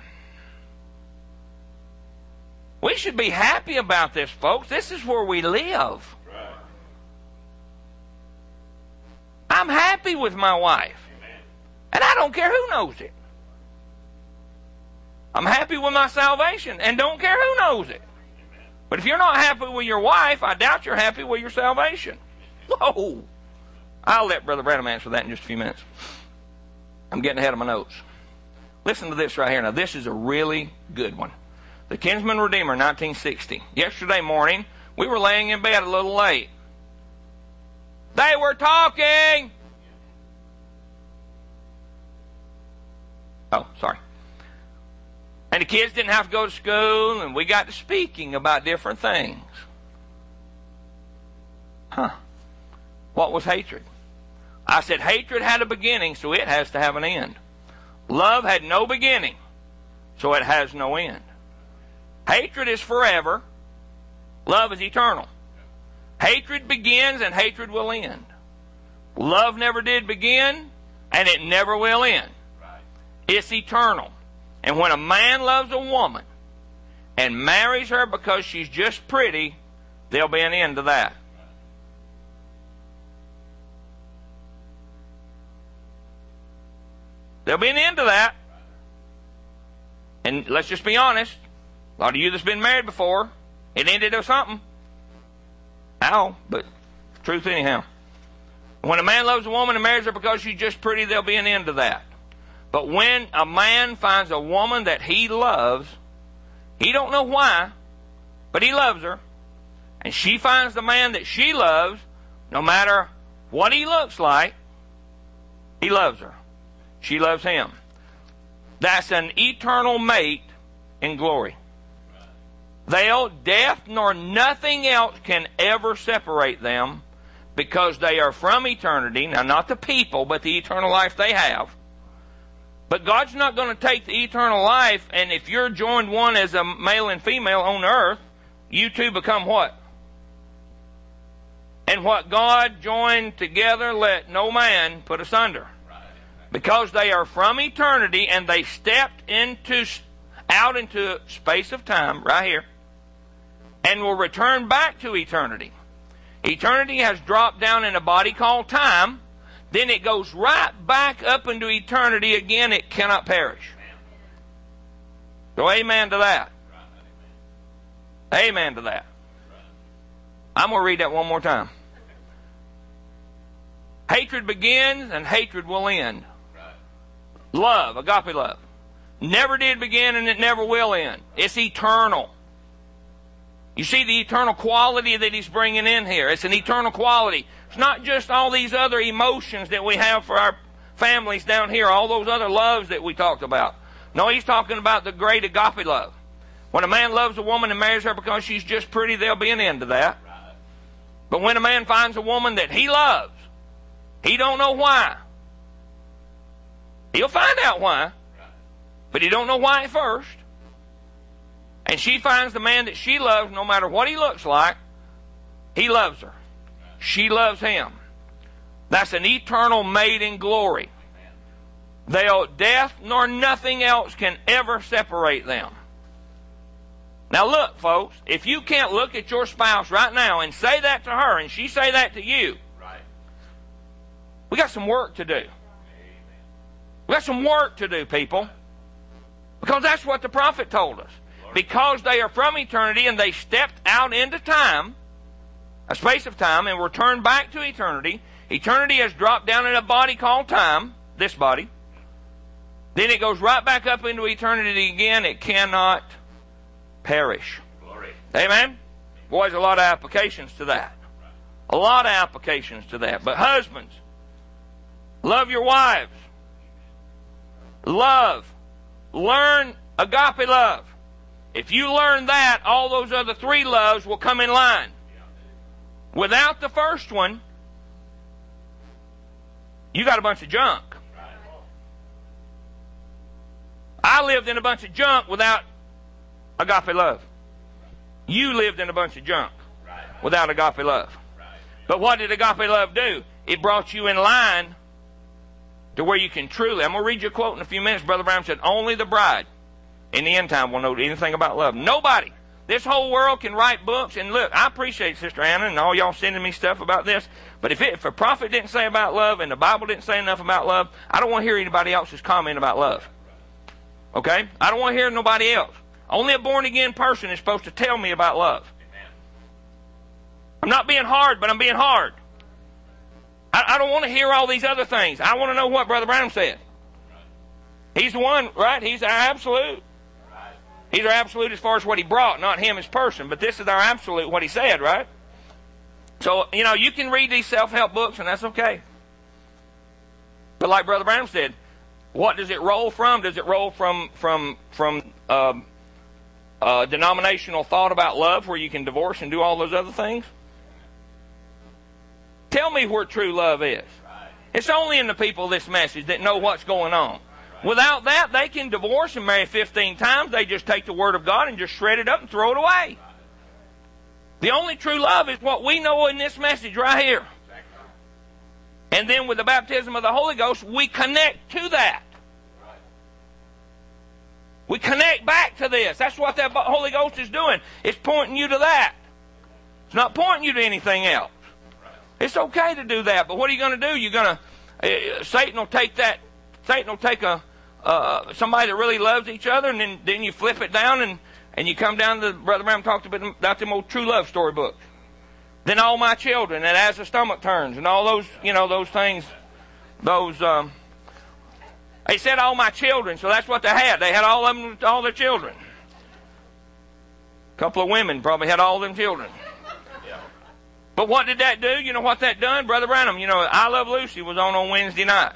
We should be happy about this, folks. This is where we live. Right. I'm happy with my wife. Amen. And I don't care who knows it. I'm happy with my salvation and don't care who knows it. Amen. But if you're not happy with your wife, I doubt you're happy with your salvation. Whoa. I'll let Brother Branham answer that in just a few minutes. I'm getting ahead of my notes. Listen to this right here. Now, this is a really good one. The Kinsman Redeemer, nineteen sixty. Yesterday morning, we were laying in bed a little late. They were talking. Oh, sorry. And the kids didn't have to go to school, and we got to speaking about different things. Huh. What was hatred? I said hatred had a beginning, so it has to have an end. Love had no beginning, so it has no end. Hatred is forever. Love is eternal. Hatred begins and hatred will end. Love never did begin, and it never will end. It's eternal. And when a man loves a woman and marries her because she's just pretty, there'll be an end to that. There'll be an end to that. And let's just be honest. A lot of you that's been married before, it ended with something. Ow, but truth anyhow. When a man loves a woman and marries her because she's just pretty, there'll be an end to that. But when a man finds a woman that he loves, he don't know why, but he loves her, and she finds the man that she loves, no matter what he looks like, he loves her. She loves him. That's an eternal mate in glory. They'll, death nor nothing else can ever separate them, because they are from eternity. Now, not the people, but the eternal life they have. But God's not going to take the eternal life, and if you're joined one as a male and female on earth, you two become what? And what God joined together, let no man put asunder. Because they are from eternity, and they stepped into out into space of time, right here, and will return back to eternity. Eternity has dropped down in a body called time. Then it goes right back up into eternity again. It cannot perish. So amen to that. Amen to that. I'm going to read that one more time. Hatred begins and hatred will end. Love, agape love, never did begin and it never will end. It's eternal. You see the eternal quality that he's bringing in here. It's an eternal quality. It's not just all these other emotions that we have for our families down here, all those other loves that we talked about. No, he's talking about the great agape love. When a man loves a woman and marries her because she's just pretty, there'll be an end to that. But when a man finds a woman that he loves, he don't know why. He'll find out why, but he don't know why at first. And she finds the man that she loves, no matter what he looks like, he loves her. She loves him. That's an eternal mate in glory. They'll, death nor nothing else can ever separate them. Now look, folks, if you can't look at your spouse right now and say that to her, and she say that to you, right, we got some work to do. We got some work to do, people. Because that's what the prophet told us. Because they are from eternity and they stepped out into time, a space of time, and returned back to eternity. Eternity has dropped down in a body called time, this body. Then it goes right back up into eternity again. It cannot perish. Glory. Amen? Boy, there's a lot of applications to that. A lot of applications to that. But husbands, love your wives. Love. Learn agape love. If you learn that, all those other three loves will come in line. Without the first one, you got a bunch of junk. I lived in a bunch of junk without agape love. You lived in a bunch of junk without agape love. But what did agape love do? It brought you in line to where you can truly... I'm going to read you a quote in a few minutes. Brother Brown said, only the bride in the end time will know anything about love. Nobody. This whole world can write books. And look, I appreciate Sister Anna and all y'all sending me stuff about this. But if, it, if a prophet didn't say about love and the Bible didn't say enough about love, I don't want to hear anybody else's comment about love. Okay? I don't want to hear nobody else. Only a born-again person is supposed to tell me about love. I'm not being hard, but I'm being hard. I, I don't want to hear all these other things. I want to know what Brother Branham said. He's the one, right? He's our absolute. He's our absolute as far as what he brought, not him as person. But this is our absolute, what he said, right? So, you know, you can read these self-help books, and that's okay. But like Brother Branham said, what does it roll from? Does it roll from from from um, uh, denominational thought about love, where you can divorce and do all those other things? Tell me where true love is. It's only in the people of this message that know what's going on. Without that, they can divorce and marry fifteen times. They just take the Word of God and just shred it up and throw it away. The only true love is what we know in this message right here. And then with the baptism of the Holy Ghost, we connect to that. We connect back to this. That's what that Holy Ghost is doing. It's pointing you to that. It's not pointing you to anything else. It's okay to do that, but what are you going to do? You're going to, uh, Satan will take that, Satan will take a, uh, somebody that really loves each other, and then, then you flip it down, and, and you come down to, Brother Branham talked about, about them old true love story books. Then All My Children, and As the Stomach Turns, and all those, you know, those things, those, um, they said all my children, so that's what they had. They had all of them, all their children. A couple of women probably had all them children. But what did that do? You know what that done? Brother Branham, you know, I Love Lucy was on on Wednesday night.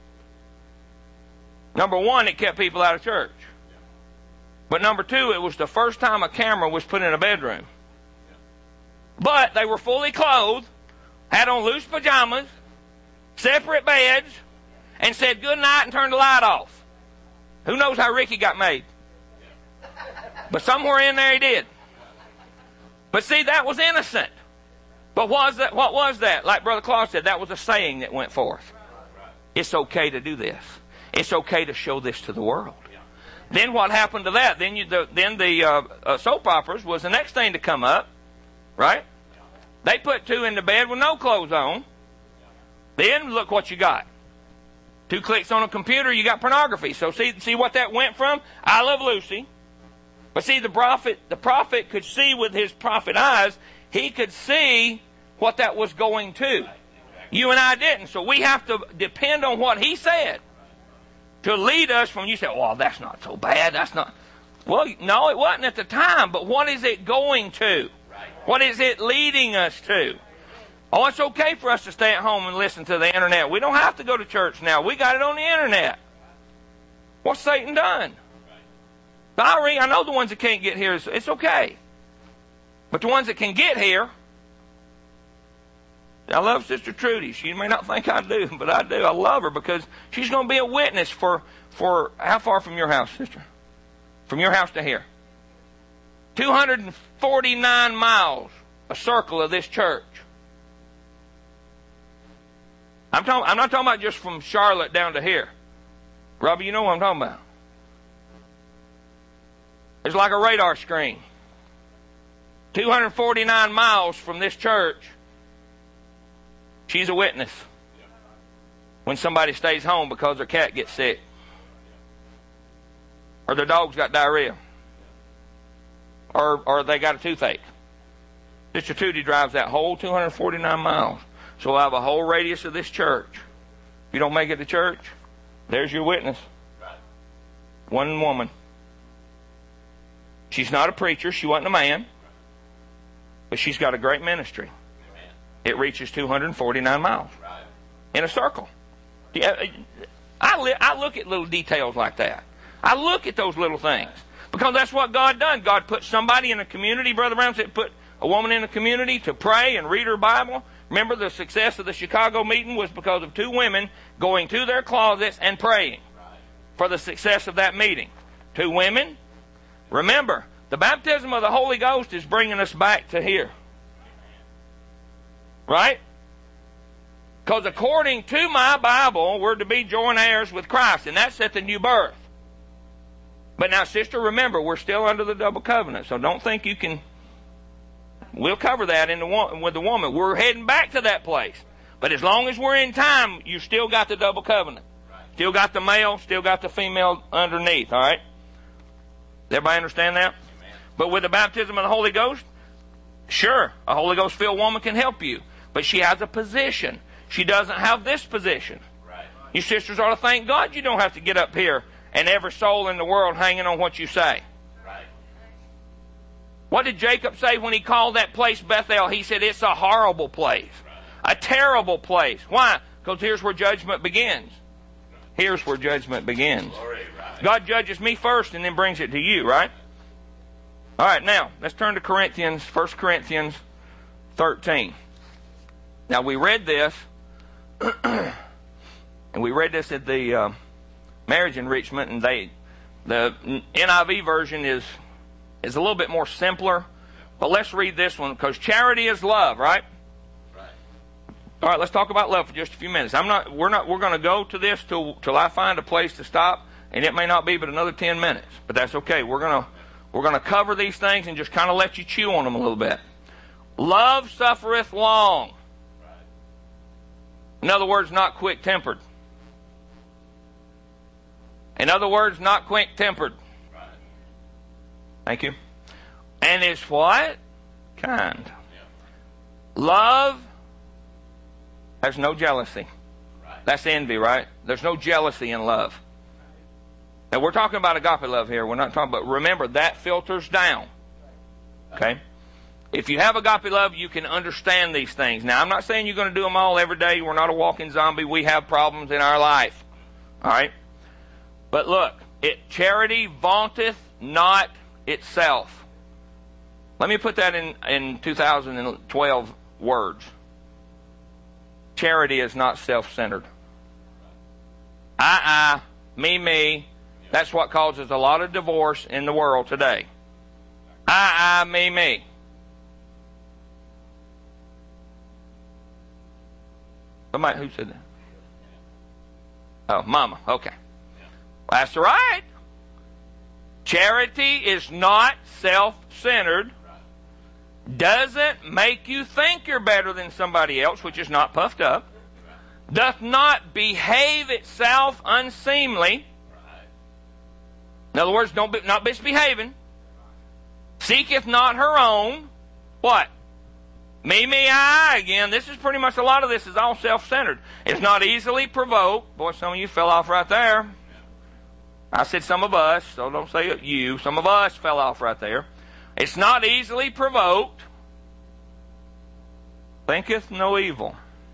Number one, it kept people out of church. But number two, it was the first time a camera was put in a bedroom. But they were fully clothed, had on loose pajamas, separate beds, and said good night and turned the light off. Who knows how Ricky got made? But somewhere in there he did. But see, that was innocent. But what was that? What was that? Like Brother Claus said, that was a saying that went forth. It's okay to do this. It's okay to show this to the world. Then what happened to that? Then you, the, then the uh, uh, soap operas was the next thing to come up, right? They put two in the bed with no clothes on. Then look what you got. Two clicks on a computer, you got pornography. So see, see what that went from? I Love Lucy. But see, the prophet, the prophet could see with his prophet eyes. He could see what that was going to. You and I didn't. So we have to depend on what he said to lead us from, you say, well, that's not so bad. That's not. Well, no, it wasn't at the time. But what is it going to? What is it leading us to? Oh, it's okay for us to stay at home and listen to the internet. We don't have to go to church now. We got it on the internet. What's Satan done? Sorry, I know the ones that can't get here. It's okay. But the ones that can get here, I love Sister Trudy. She may not think I do, but I do. I love her because she's going to be a witness for, for how far from your house, sister? From your house to here. two hundred forty-nine miles, a circle of this church. I'm, talking, I'm not talking about just from Charlotte down to here. Robbie, you know what I'm talking about. It's like a radar screen. two hundred forty-nine miles from this church, she's a witness when somebody stays home because their cat gets sick or their dog's got diarrhea or, or they got a toothache. Sister Tootie drives that whole two hundred forty-nine miles. So we'll have a whole radius of this church. If you don't make it to church, there's your witness. One woman. She's not a preacher. She wasn't a man. But she's got a great ministry. Amen. It reaches two hundred forty-nine miles. Right. In a circle. I, li- I look at little details like that. I look at those little things. Because that's what God done. God put somebody in a community, Brother Brown said, put a woman in a community to pray and read her Bible. Remember, the success of the Chicago meeting was because of two women going to their closets and praying for the success of that meeting. Two women. Remember, the baptism of the Holy Ghost is bringing us back to here. Right? Because according to my Bible, we're to be joint heirs with Christ, and that's at the new birth. But now, sister, remember, we're still under the double covenant, so don't think you can... We'll cover that in the with the woman. We're heading back to that place. But as long as we're in time, you still got the double covenant. Still got the male, still got the female underneath, all right? Does everybody understand that? Amen. But with the baptism of the Holy Ghost, sure, a Holy Ghost-filled woman can help you. But she has a position. she doesn't have this position. Right. You sisters ought to thank God you don't have to get up here and every soul in the world hanging on what you say. Right. What did Jacob say when he called that place Bethel? He said, it's a horrible place. Right. A terrible place. Why? Because here's where judgment begins. Here's where judgment begins. Glory, right. God judges me first and then brings it to you, right? All right, now, let's turn to Corinthians, First Corinthians thirteen. Now, we read this, and we read this at the uh, marriage enrichment, and they, the N I V version is, is a little bit more simpler, but let's read this one, because charity is love, right? Right. All right, let's talk about love for just a few minutes. I'm not, we're not, we're going to go to this till, till I find a place to stop, and it may not be but another ten minutes, but that's okay. We're going to We're going to cover these things and just kind of let you chew on them a little bit. Love suffereth long. In other words, not quick-tempered. In other words, not quick-tempered. Thank you. And is what? Kind. Love has no jealousy. That's envy, right? There's no jealousy in love. Now, we're talking about agape love here. We're not talking about, remember, that filters down. Okay? If you have agape love, you can understand these things. Now, I'm not saying you're going to do them all every day. We're not a walking zombie. We have problems in our life. All right? But look, it charity vaunteth not itself. Let me put that in, in two thousand twelve words. Charity is not self-centered. I, I, me, me. That's what causes a lot of divorce in the world today. I, I, me, me. Somebody, who said that? Oh, Mama. Okay. Well, that's right. Charity is not self-centered. Doesn't make you think you're better than somebody else, which is not puffed up. Doth not behave itself unseemly. In other words, don't be, not misbehaving. Seeketh not her own. What? Me, me, I, I again. This is pretty much, a lot of this is all self-centered. It's not easily provoked. Boy, some of you fell off right there. I said some of us, so don't say you. Some of us fell off right there. It's not easily provoked. Thinketh no evil.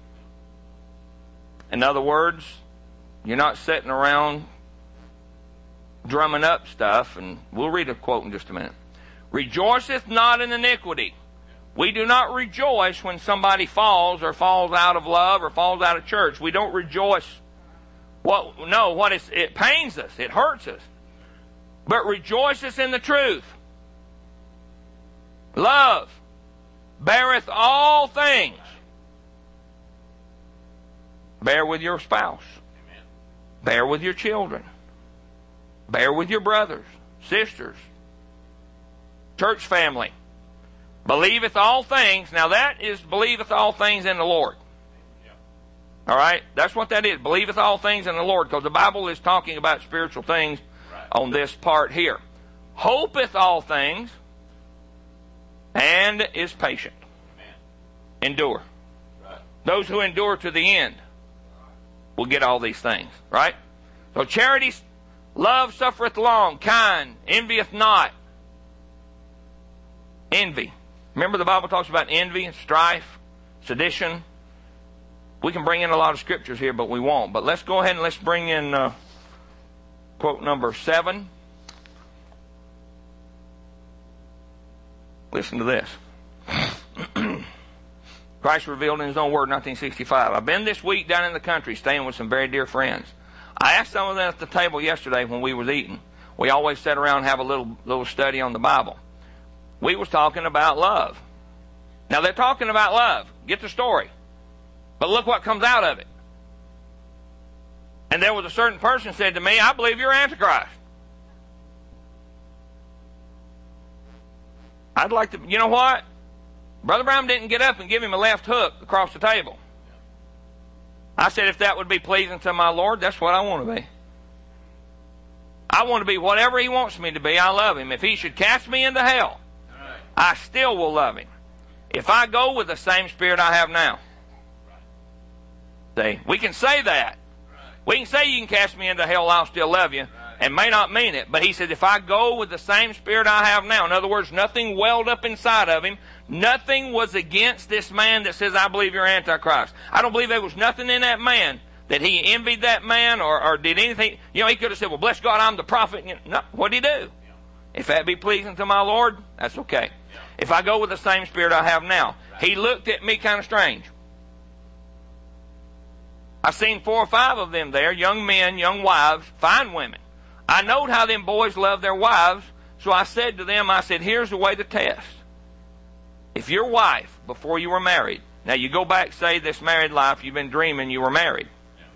In other words, you're not sitting around drumming up stuff, and we'll read a quote in just a minute. Rejoiceth not in iniquity. We do not rejoice when somebody falls or falls out of love or falls out of church. We don't rejoice. What, no, what is, it pains us. It hurts us. But rejoiceth in the truth. Love beareth all things. Bear with your spouse. Amen. Bear with your children. Bear with your brothers, sisters, church family. Believeth all things. Now that is believeth all things in the Lord. Yep. All right? That's what that is. Believeth all things in the Lord. Because the Bible is talking about spiritual things right on this part here. Hopeth all things. And is patient. Amen. Endure. Right. Those who endure to the end will get all these things. Right? So charity, love suffereth long, kind, envieth not. Envy. Remember the Bible talks about envy and strife, sedition. We can bring in a lot of scriptures here, but we won't. But let's go ahead and let's bring in uh, quote number seven. Listen to this. Christ revealed in His own word, nineteen sixty-five. I've been this week down in the country staying with some very dear friends. I asked some of them at the table yesterday when we was eating. We always sit around and have a little little study on the Bible. We was talking about love. Now they're talking about love. Get the story. But look what comes out of it. And there was a certain person said to me, I believe you're Antichrist. I'd like to, you know what? Brother Brown didn't get up and give him a left hook across the table. I said, if that would be pleasing to my Lord, that's what I want to be. I want to be whatever He wants me to be. I love Him. If He should cast me into hell, I still will love Him. If I go with the same spirit I have now. See, we can say that. We can say you can cast me into hell, I'll still love you, and may not mean it. But he said, if I go with the same spirit I have now, in other words, nothing welled up inside of him, nothing was against this man that says, I believe you're Antichrist. I don't believe there was nothing in that man that he envied that man or, or did anything. You know, he could have said, well, bless God, I'm the prophet. You know, no, what did he do? If that be pleasing to my Lord, that's okay. If I go with the same spirit I have now. He looked at me kind of strange. I seen four or five of them there, young men, young wives, fine women. I knowed how them boys love their wives, so I said to them, I said, here's the way to test. If your wife, before you were married, now you go back, say this married life, you've been dreaming you were married.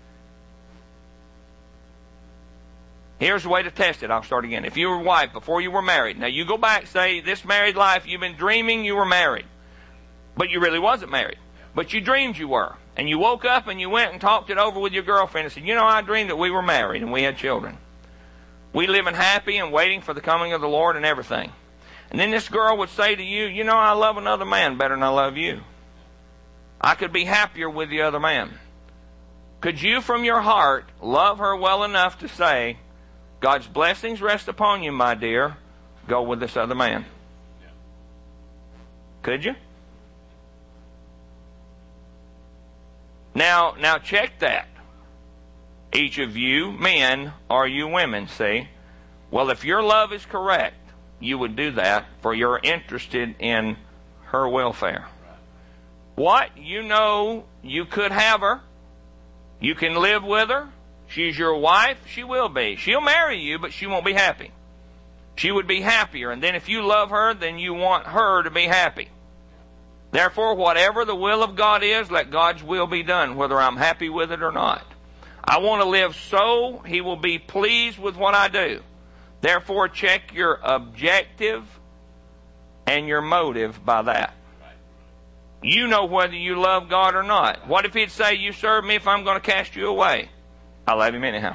Here's the way to test it. I'll start again. If you were wife before you were married, now you go back, say this married life, you've been dreaming you were married, but you really wasn't married, but you dreamed you were. And you woke up and you went and talked it over with your girlfriend and said, you know, I dreamed that we were married and we had children. We living happy and waiting for the coming of the Lord and everything. And then this girl would say to you, you know, I love another man better than I love you. I could be happier with the other man. Could you from your heart love her well enough to say, God's blessings rest upon you, my dear, go with this other man? Could you? Now, now check that. Each of you men or you women, see? Well, if your love is correct, you would do that for you're interested in her welfare. What? You know you could have her. You can live with her. She's your wife. She will be. She'll marry you, but she won't be happy. She would be happier. And then if you love her, then you want her to be happy. Therefore, whatever the will of God is, let God's will be done, whether I'm happy with it or not. I want to live so He will be pleased with what I do. Therefore, check your objective and your motive by that. You know whether you love God or not. What if He'd say, you serve me if I'm going to cast you away? I love Him anyhow.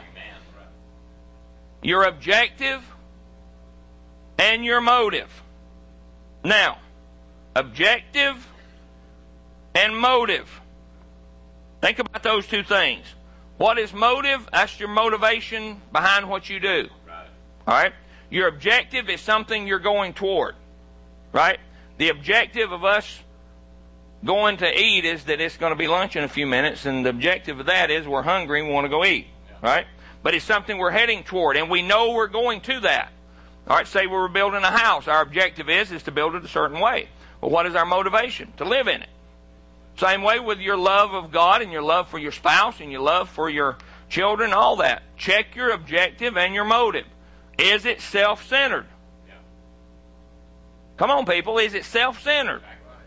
Your objective and your motive. Now, objective and motive. Think about those two things. What is motive? That's your motivation behind what you do. Right. All right? Your objective is something you're going toward. Right? The objective of us going to eat is that it's going to be lunch in a few minutes, and the objective of that is we're hungry and we want to go eat. Right? But it's something we're heading toward, and we know we're going to that. All right, say we're building a house. Our objective is, is to build it a certain way. Well, what is our motivation? To live in it. Same way with your love of God and your love for your spouse and your love for your children, all that. Check your objective and your motive. Is it self-centered? Yeah. Come on, people. Is it self-centered?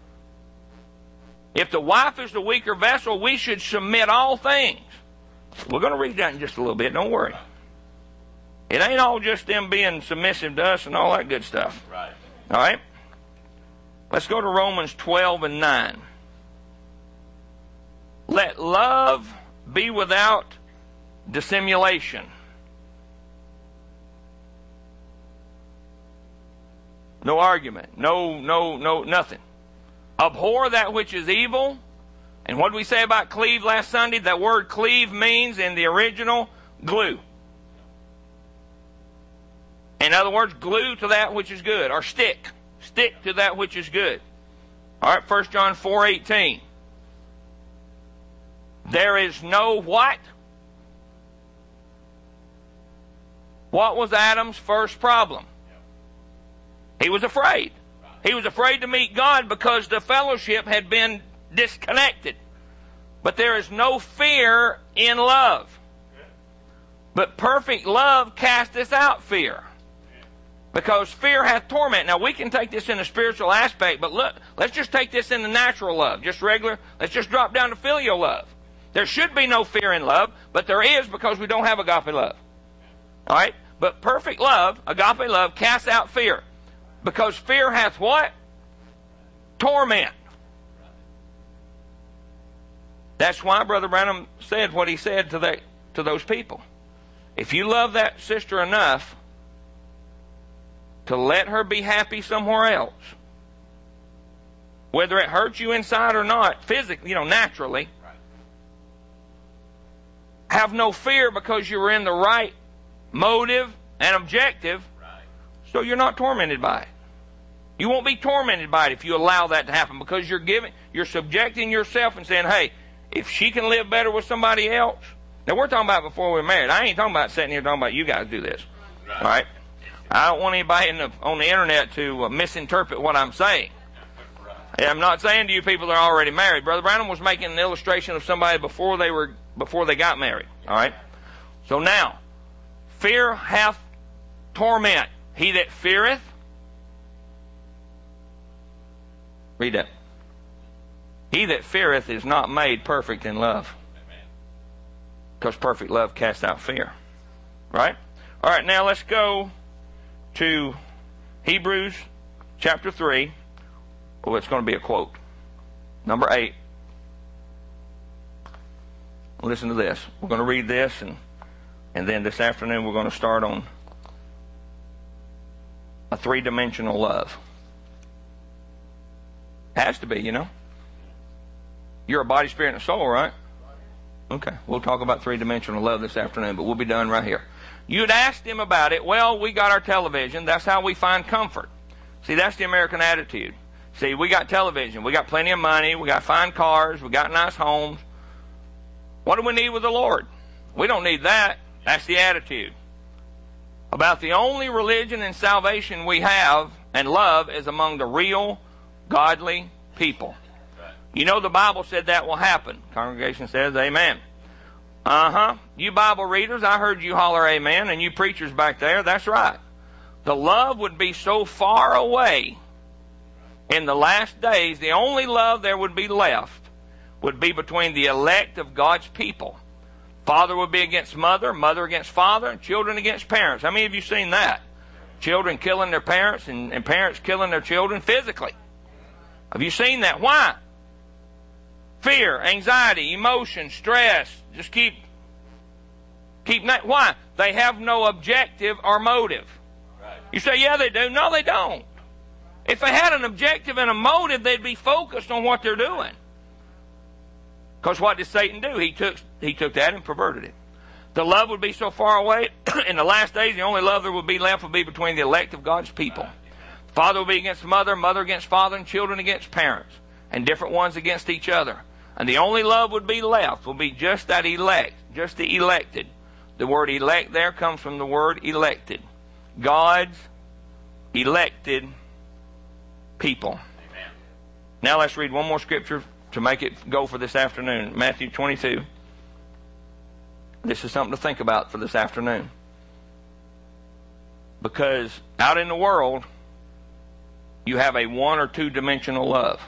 If the wife is the weaker vessel, we should submit all things. We're going to read that in just a little bit. Don't worry. It ain't all just them being submissive to us and all that good stuff. Right. All right? Let's go to Romans twelve and nine. Let love be without dissimulation. No argument. No, no, no, nothing. Abhor that which is evil. And what did we say about cleave last Sunday? That word cleave means in the original glue. In other words, glue to that which is good, or stick. Stick to that which is good. All right, First John four eighteen. There is no what? What was Adam's first problem? He was afraid. He was afraid to meet God because the fellowship had been disconnected. But there is no fear in love. But perfect love casteth out fear. Because fear hath torment. Now we can take this in a spiritual aspect, but look, let's just take this in the natural love. Just regular, let's just drop down to filial love. There should be no fear in love, but there is because we don't have agape love. Alright? But perfect love, agape love, casts out fear. Because fear hath what? Torment. That's why Brother Branham said what he said to that, to those people. If you love that sister enough to let her be happy somewhere else, whether it hurts you inside or not, physically, you know, naturally, have no fear because you're in the right motive and objective, so you're not tormented by it. You won't be tormented by it if you allow that to happen, because you're giving, you're subjecting yourself and saying, hey, if she can live better with somebody else. Now, we're talking about before we're married. I ain't talking about sitting here talking about you guys do this. All right? I don't want anybody in the, on the internet to uh, misinterpret what I'm saying. I'm not saying to you people that are already married. Brother Branham was making an illustration of somebody before they were before they got married. All right? So now, fear hath torment. He that feareth. Read that. He that feareth is not made perfect in love. Because perfect love casts out fear. Right? All right, now let's go to Hebrews chapter three. Well, it's going to be a quote. Number eight. Listen to this. We're going to read this, and, and then this afternoon we're going to start on a three-dimensional love. Has to be, you know. You're a body, spirit, and a soul, right? Okay. We'll talk about three-dimensional love this afternoon, but we'll be done right here. You'd asked him about it. Well, we got our television. That's how we find comfort. See, that's the American attitude. See, we got television. We got plenty of money. We got fine cars. We got nice homes. What do we need with the Lord? We don't need that. That's the attitude. About the only religion and salvation we have and love is among the real, godly people. You know the Bible said that will happen. Congregation says amen. Uh-huh. You Bible readers, I heard you holler amen, and you preachers back there, that's right. The love would be so far away in the last days, the only love there would be left would be between the elect of God's people. Father would be against mother, mother against father, and children against parents. How many of you seen that? Children killing their parents and, and parents killing their children physically. Have you seen that? Why? Fear, anxiety, emotion, stress. Just keep, keep, why? They have no objective or motive. You say, yeah, they do. No, they don't. If they had an objective and a motive, they'd be focused on what they're doing. Because what did Satan do? He took, he took that and perverted it. The love would be so far away. In the last days, the only love there would be left would be between the elect of God's people. Father would be against mother, mother against father, and children against parents, and different ones against each other. And the only love would be left would be just that elect, just the elected. The word elect there comes from the word elected. God's elected people. Amen. Now let's read one more scripture to make it go for this afternoon. Matthew twenty-two. This is something to think about for this afternoon. Because out in the world, you have a one or two dimensional love.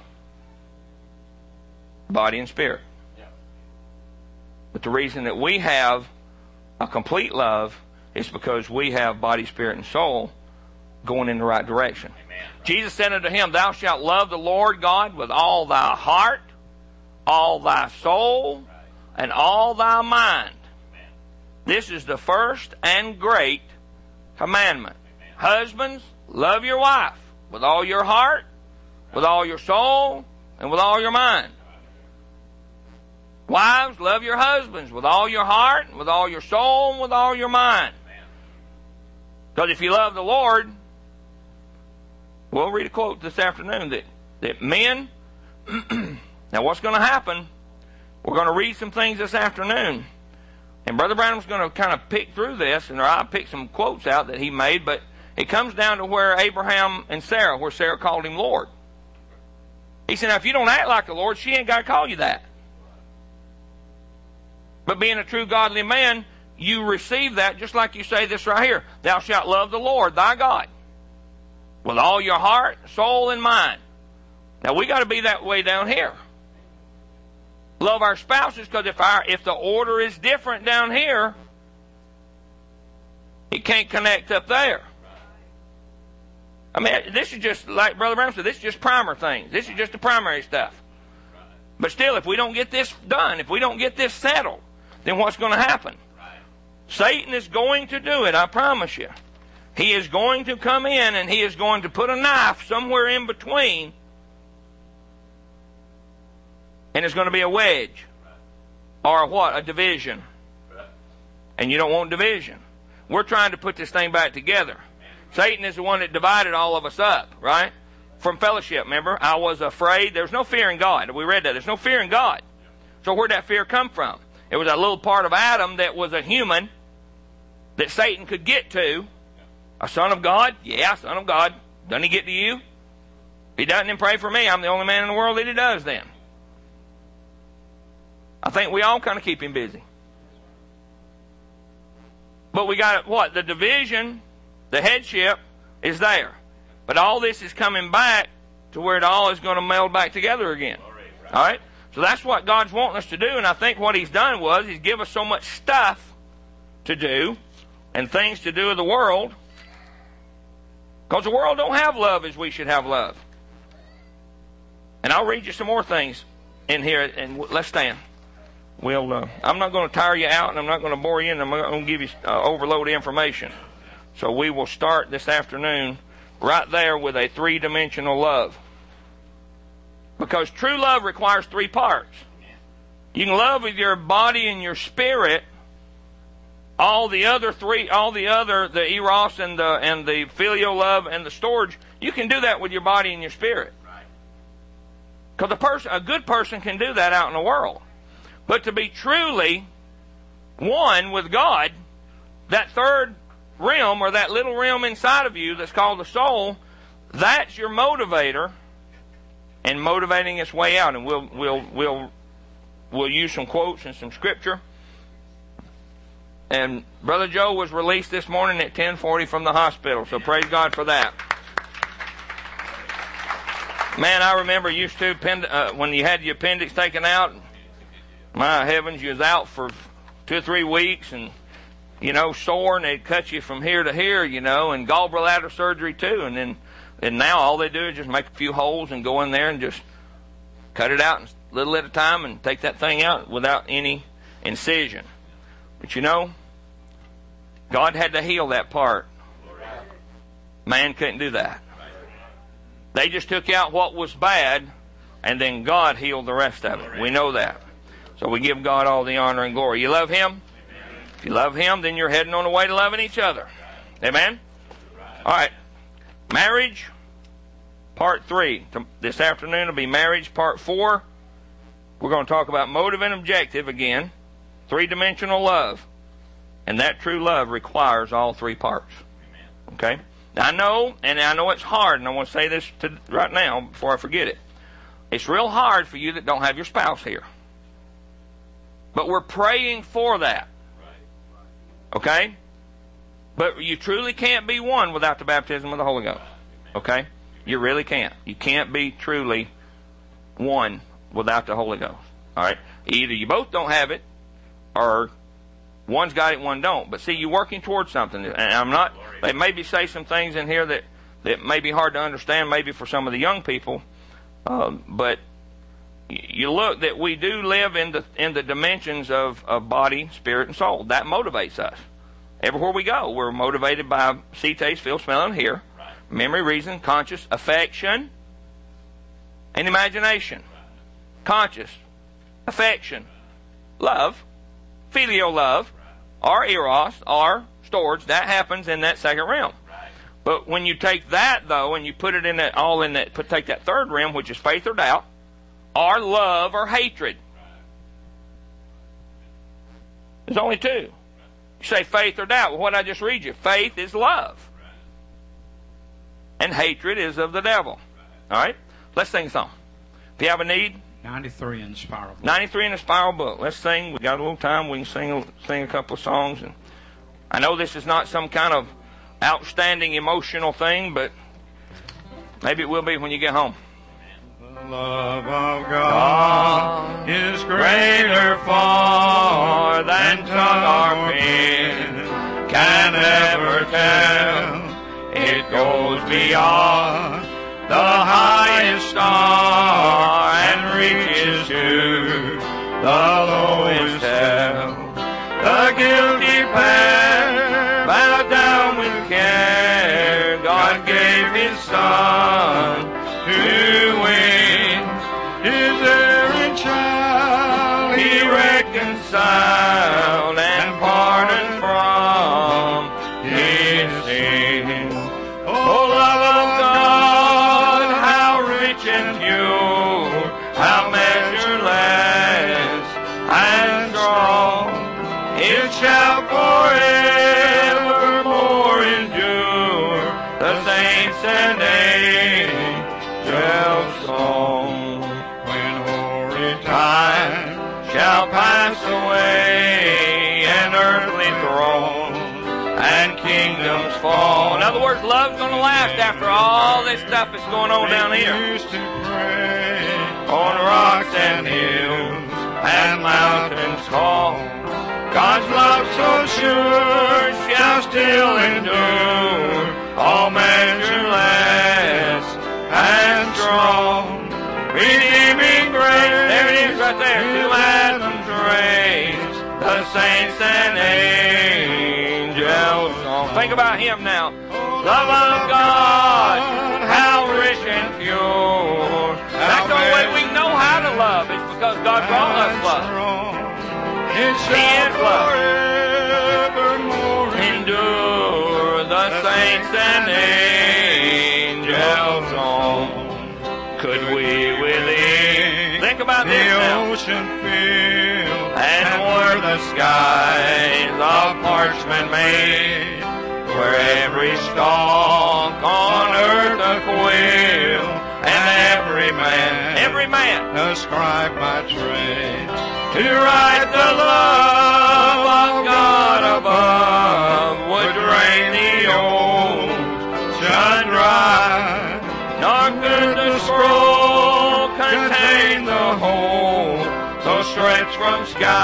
Body and spirit. Yeah. But the reason that we have a complete love is because we have body, spirit, and soul going in the right direction. Amen. Jesus said unto him, thou shalt love the Lord God with all thy heart, all thy soul, and all thy mind. Amen. This is the first and great commandment. Amen. Husbands, love your wife with all your heart, with all your soul, and with all your mind. Wives, love your husbands with all your heart, with all your soul, and with all your mind. Because if you love the Lord, we'll read a quote this afternoon that, that men, now what's going to happen, we're going to read some things this afternoon. And Brother Branham's going to kind of pick through this, and I'll pick some quotes out that he made, but it comes down to where Abraham and Sarah, where Sarah called him Lord. He said, now if you don't act like the Lord, she ain't got to call you that. But being a true godly man, you receive that just like you say this right here. Thou shalt love the Lord thy God with all your heart, soul, and mind. Now we got to be that way down here. Love our spouses, because if our if the order is different down here, it can't connect up there. I mean, this is just, like Brother Branham said, this is just primer things. This is just the primary stuff. But still, if we don't get this done, if we don't get this settled, then what's going to happen? Satan is going to do it, I promise you. He is going to come in and he is going to put a knife somewhere in between, and it's going to be a wedge. Or what? A division. and you don't want division. We're trying to put this thing back together. Satan is the one that divided all of us up, right? From fellowship, remember? I was afraid. There's no fear in God. We read that. There's no fear in God. So where'd that fear come from? It was a little part of Adam that was a human that Satan could get to. A son of God? Yeah, son of God. Doesn't he get to you? If he doesn't, then pray for me. I'm the only man in the world that he does then. I think we all kind of keep him busy. But we got, what? The division, the headship is there. But all this is coming back to where it all is going to meld back together again. All right? So that's what God's wanting us to do. And I think what He's done was He's given us so much stuff to do and things to do in the world. Because the world don't have love as we should have love. And I'll read you some more things in here. And let's stand. We'll, uh, I'm not going to tire you out, and I'm not going to bore you, and I'm not going to give you uh, overload information. So we will start this afternoon right there with a three-dimensional love. Because true love requires three parts. You can love with your body and your spirit. All the other three, all the other, the eros and the and the filial love and the storge, you can do that with your body and your spirit. Because a person, a good person can do that out in the world. But to be truly one with God, that third realm, or that little realm inside of you that's called the soul, that's your motivator and motivating its way out. And we'll we'll we'll we'll use some quotes and some scripture. And Brother Joe was released this morning at ten forty from the hospital, so praise God for that. Man, I remember used to uh, when you had your appendix taken out. My heavens, you was out for two or three weeks, and you know, sore, and they'd cut you from here to here, you know, and gallbladder surgery too. And then, and now all they do is just make a few holes and go in there and just cut it out a little at a time and take that thing out without any incision. But you know, God had to heal that part. Man couldn't do that. They just took out what was bad, and then God healed the rest of it. We know that. So we give God all the honor and glory. You love Him? If you love Him, then you're heading on the way to loving each other. Amen? All right. Marriage, part three. This afternoon will be marriage, part four. We're going to talk about motive and objective again. Three-dimensional love. And that true love requires all three parts. Okay? Now I know, and I know it's hard, and I want to say this to, right now before I forget it. It's real hard for you that don't have your spouse here. But we're praying for that. Okay? But you truly can't be one without the baptism of the Holy Ghost. Okay? You really can't. You can't be truly one without the Holy Ghost. Alright? Either you both don't have it, or one's got it, one don't. But see, you're working towards something. And I'm not, they maybe say some things in here that, that may be hard to understand, maybe for some of the young people. Um, but you look that we do live in the in the dimensions of, of body, spirit, and soul. That motivates us. Everywhere we go, we're motivated by see, taste, feel, smell, and hear. Right. Memory, reason, conscious, affection, and imagination. Right. Conscious, affection, love, filial love, or eros, or storge. That happens in that second realm. Right. But when you take that, though, and you put it in that, all in that, put, take that third realm, which is faith or doubt, or love or hatred. There's only two. You say faith or doubt. Well, what did I just read you? Faith is love. And hatred is of the devil. All right? Let's sing a song. If you have a need. ninety-three in the spiral book. ninety-three in the spiral book. Let's sing. We got a little time. We can sing, sing a couple of songs. And I know this is not some kind of outstanding emotional thing, but maybe it will be when you get home. The love of God is greater far than tongue or pen can ever tell. It goes beyond the highest star and reaches to the lowest hell. The guilty pair bowed down with care. God gave His Son to win His erring child. He reconciled and pardoned saints and angels song. When hoary time Shall pass away, and earthly thrones and kingdoms fall. In other words, love's going to last after all this stuff that's going on down here. used to pray On rocks and hills and mountains tall, God's love so sure shall still endure, all measureless and strong. Redeeming grace, there it is right there, to Adam's race, the saints and angels song. Think about him now. Love of God, how rich and pure. That's the only way we know how to love, is because God brought us love. It He shall is love. forevermore Endure the saints and angels song. Could we within, think about the this now, ocean fill and o'er the skies of parchment made, where every stalk on earth a quill, and every man, every man, ascribe my trade to write the love of God above, would drain the ocean dry, nor could the scroll contain the whole, so stretch from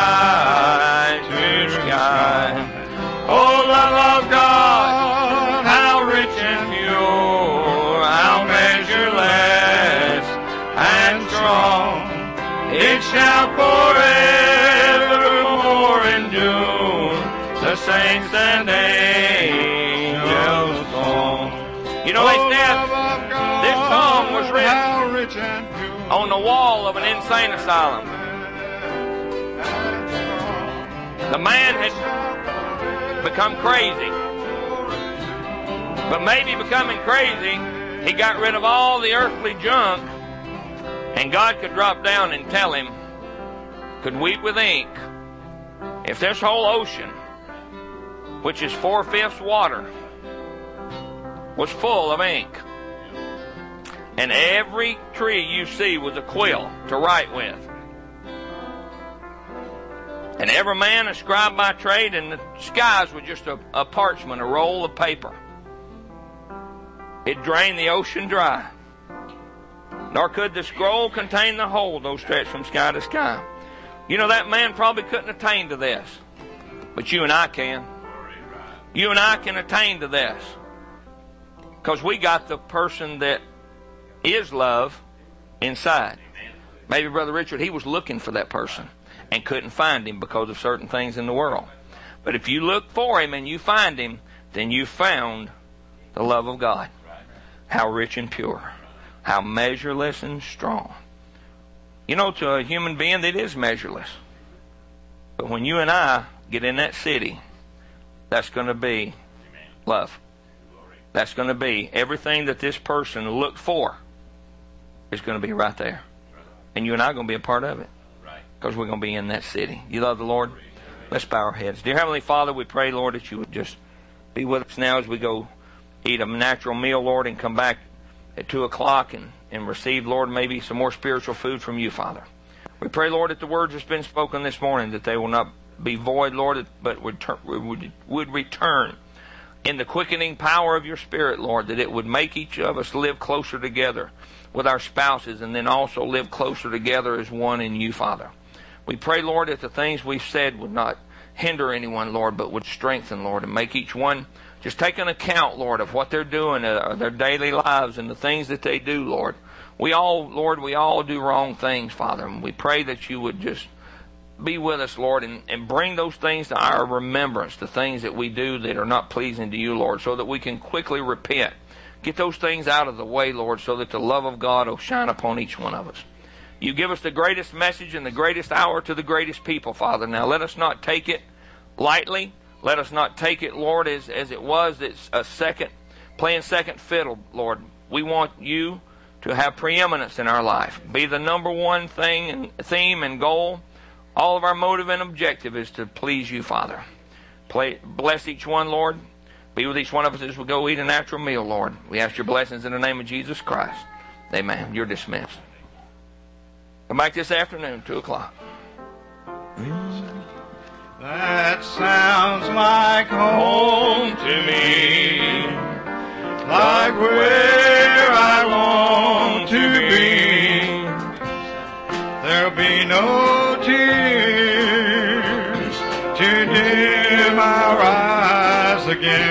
sky to sky. Oh, love of God, how rich and pure, how measureless and strong, it shall forevermore endure, the saints and angels song. You know, they said this song was written on the wall of an insane asylum. The man had become crazy. But maybe becoming crazy, he got rid of all the earthly junk, and God could drop down and tell him, could weep with ink, if this whole ocean, which is four-fifths water, was full of ink, and every tree you see was a quill to write with, and every man ascribed by trade, and the skies were just a, a parchment, a roll of paper, it drained the ocean dry, nor could the scroll contain the whole, though stretched from sky to sky. You know, that man probably couldn't attain to this, but you and I can. You and I can attain to this, because we got the person that is love inside. Maybe Brother Richard, he was looking for that person and couldn't find him because of certain things in the world. But if you look for him and you find him, then you found the love of God. How rich and pure. How measureless and strong. You know, to a human being, it is measureless. But when you and I get in that city, that's going to be love. That's going to be everything that this person looked for is going to be right there. And you and I are going to be a part of it. Because we're going to be in that city. You love the Lord? Let's bow our heads. Dear Heavenly Father, we pray, Lord, that you would just be with us now as we go eat a natural meal, Lord, and come back at two o'clock and, and receive, Lord, maybe some more spiritual food from you, Father. We pray, Lord, that the words that's been spoken this morning, that they will not be void, Lord, but would, tur- would, would return in the quickening power of your Spirit, Lord, that it would make each of us live closer together with our spouses, and then also live closer together as one in you, Father. We pray, Lord, that the things we've said would not hinder anyone, Lord, but would strengthen, Lord, and make each one just take an account, Lord, of what they're doing, uh, their daily lives and the things that they do, Lord. We all, Lord, we all do wrong things, Father, and we pray that you would just be with us, Lord, and, and bring those things to our remembrance, the things that we do that are not pleasing to you, Lord, so that we can quickly repent. Get those things out of the way, Lord, so that the love of God will shine upon each one of us. You give us the greatest message in the greatest hour to the greatest people, Father. Now let us not take it lightly. Let us not take it, Lord, as, as it was, it's a second, playing second fiddle, Lord. We want you to have preeminence in our life. Be the number one thing and theme and goal. All of our motive and objective is to please you, Father. Play, bless each one, Lord. Be with each one of us as we go eat a natural meal, Lord. We ask your blessings in the name of Jesus Christ. Amen. You're dismissed. Come back this afternoon, two o'clock. That sounds like home to me, like where I want to be. There'll be no tears to dim our eyes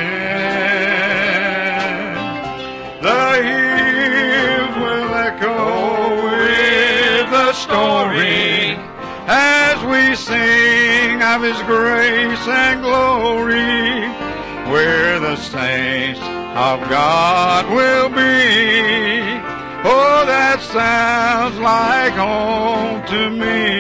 again. The hills will echo with the story as we sing of His grace and glory, where the saints of God will be. Oh, that sounds like home to me.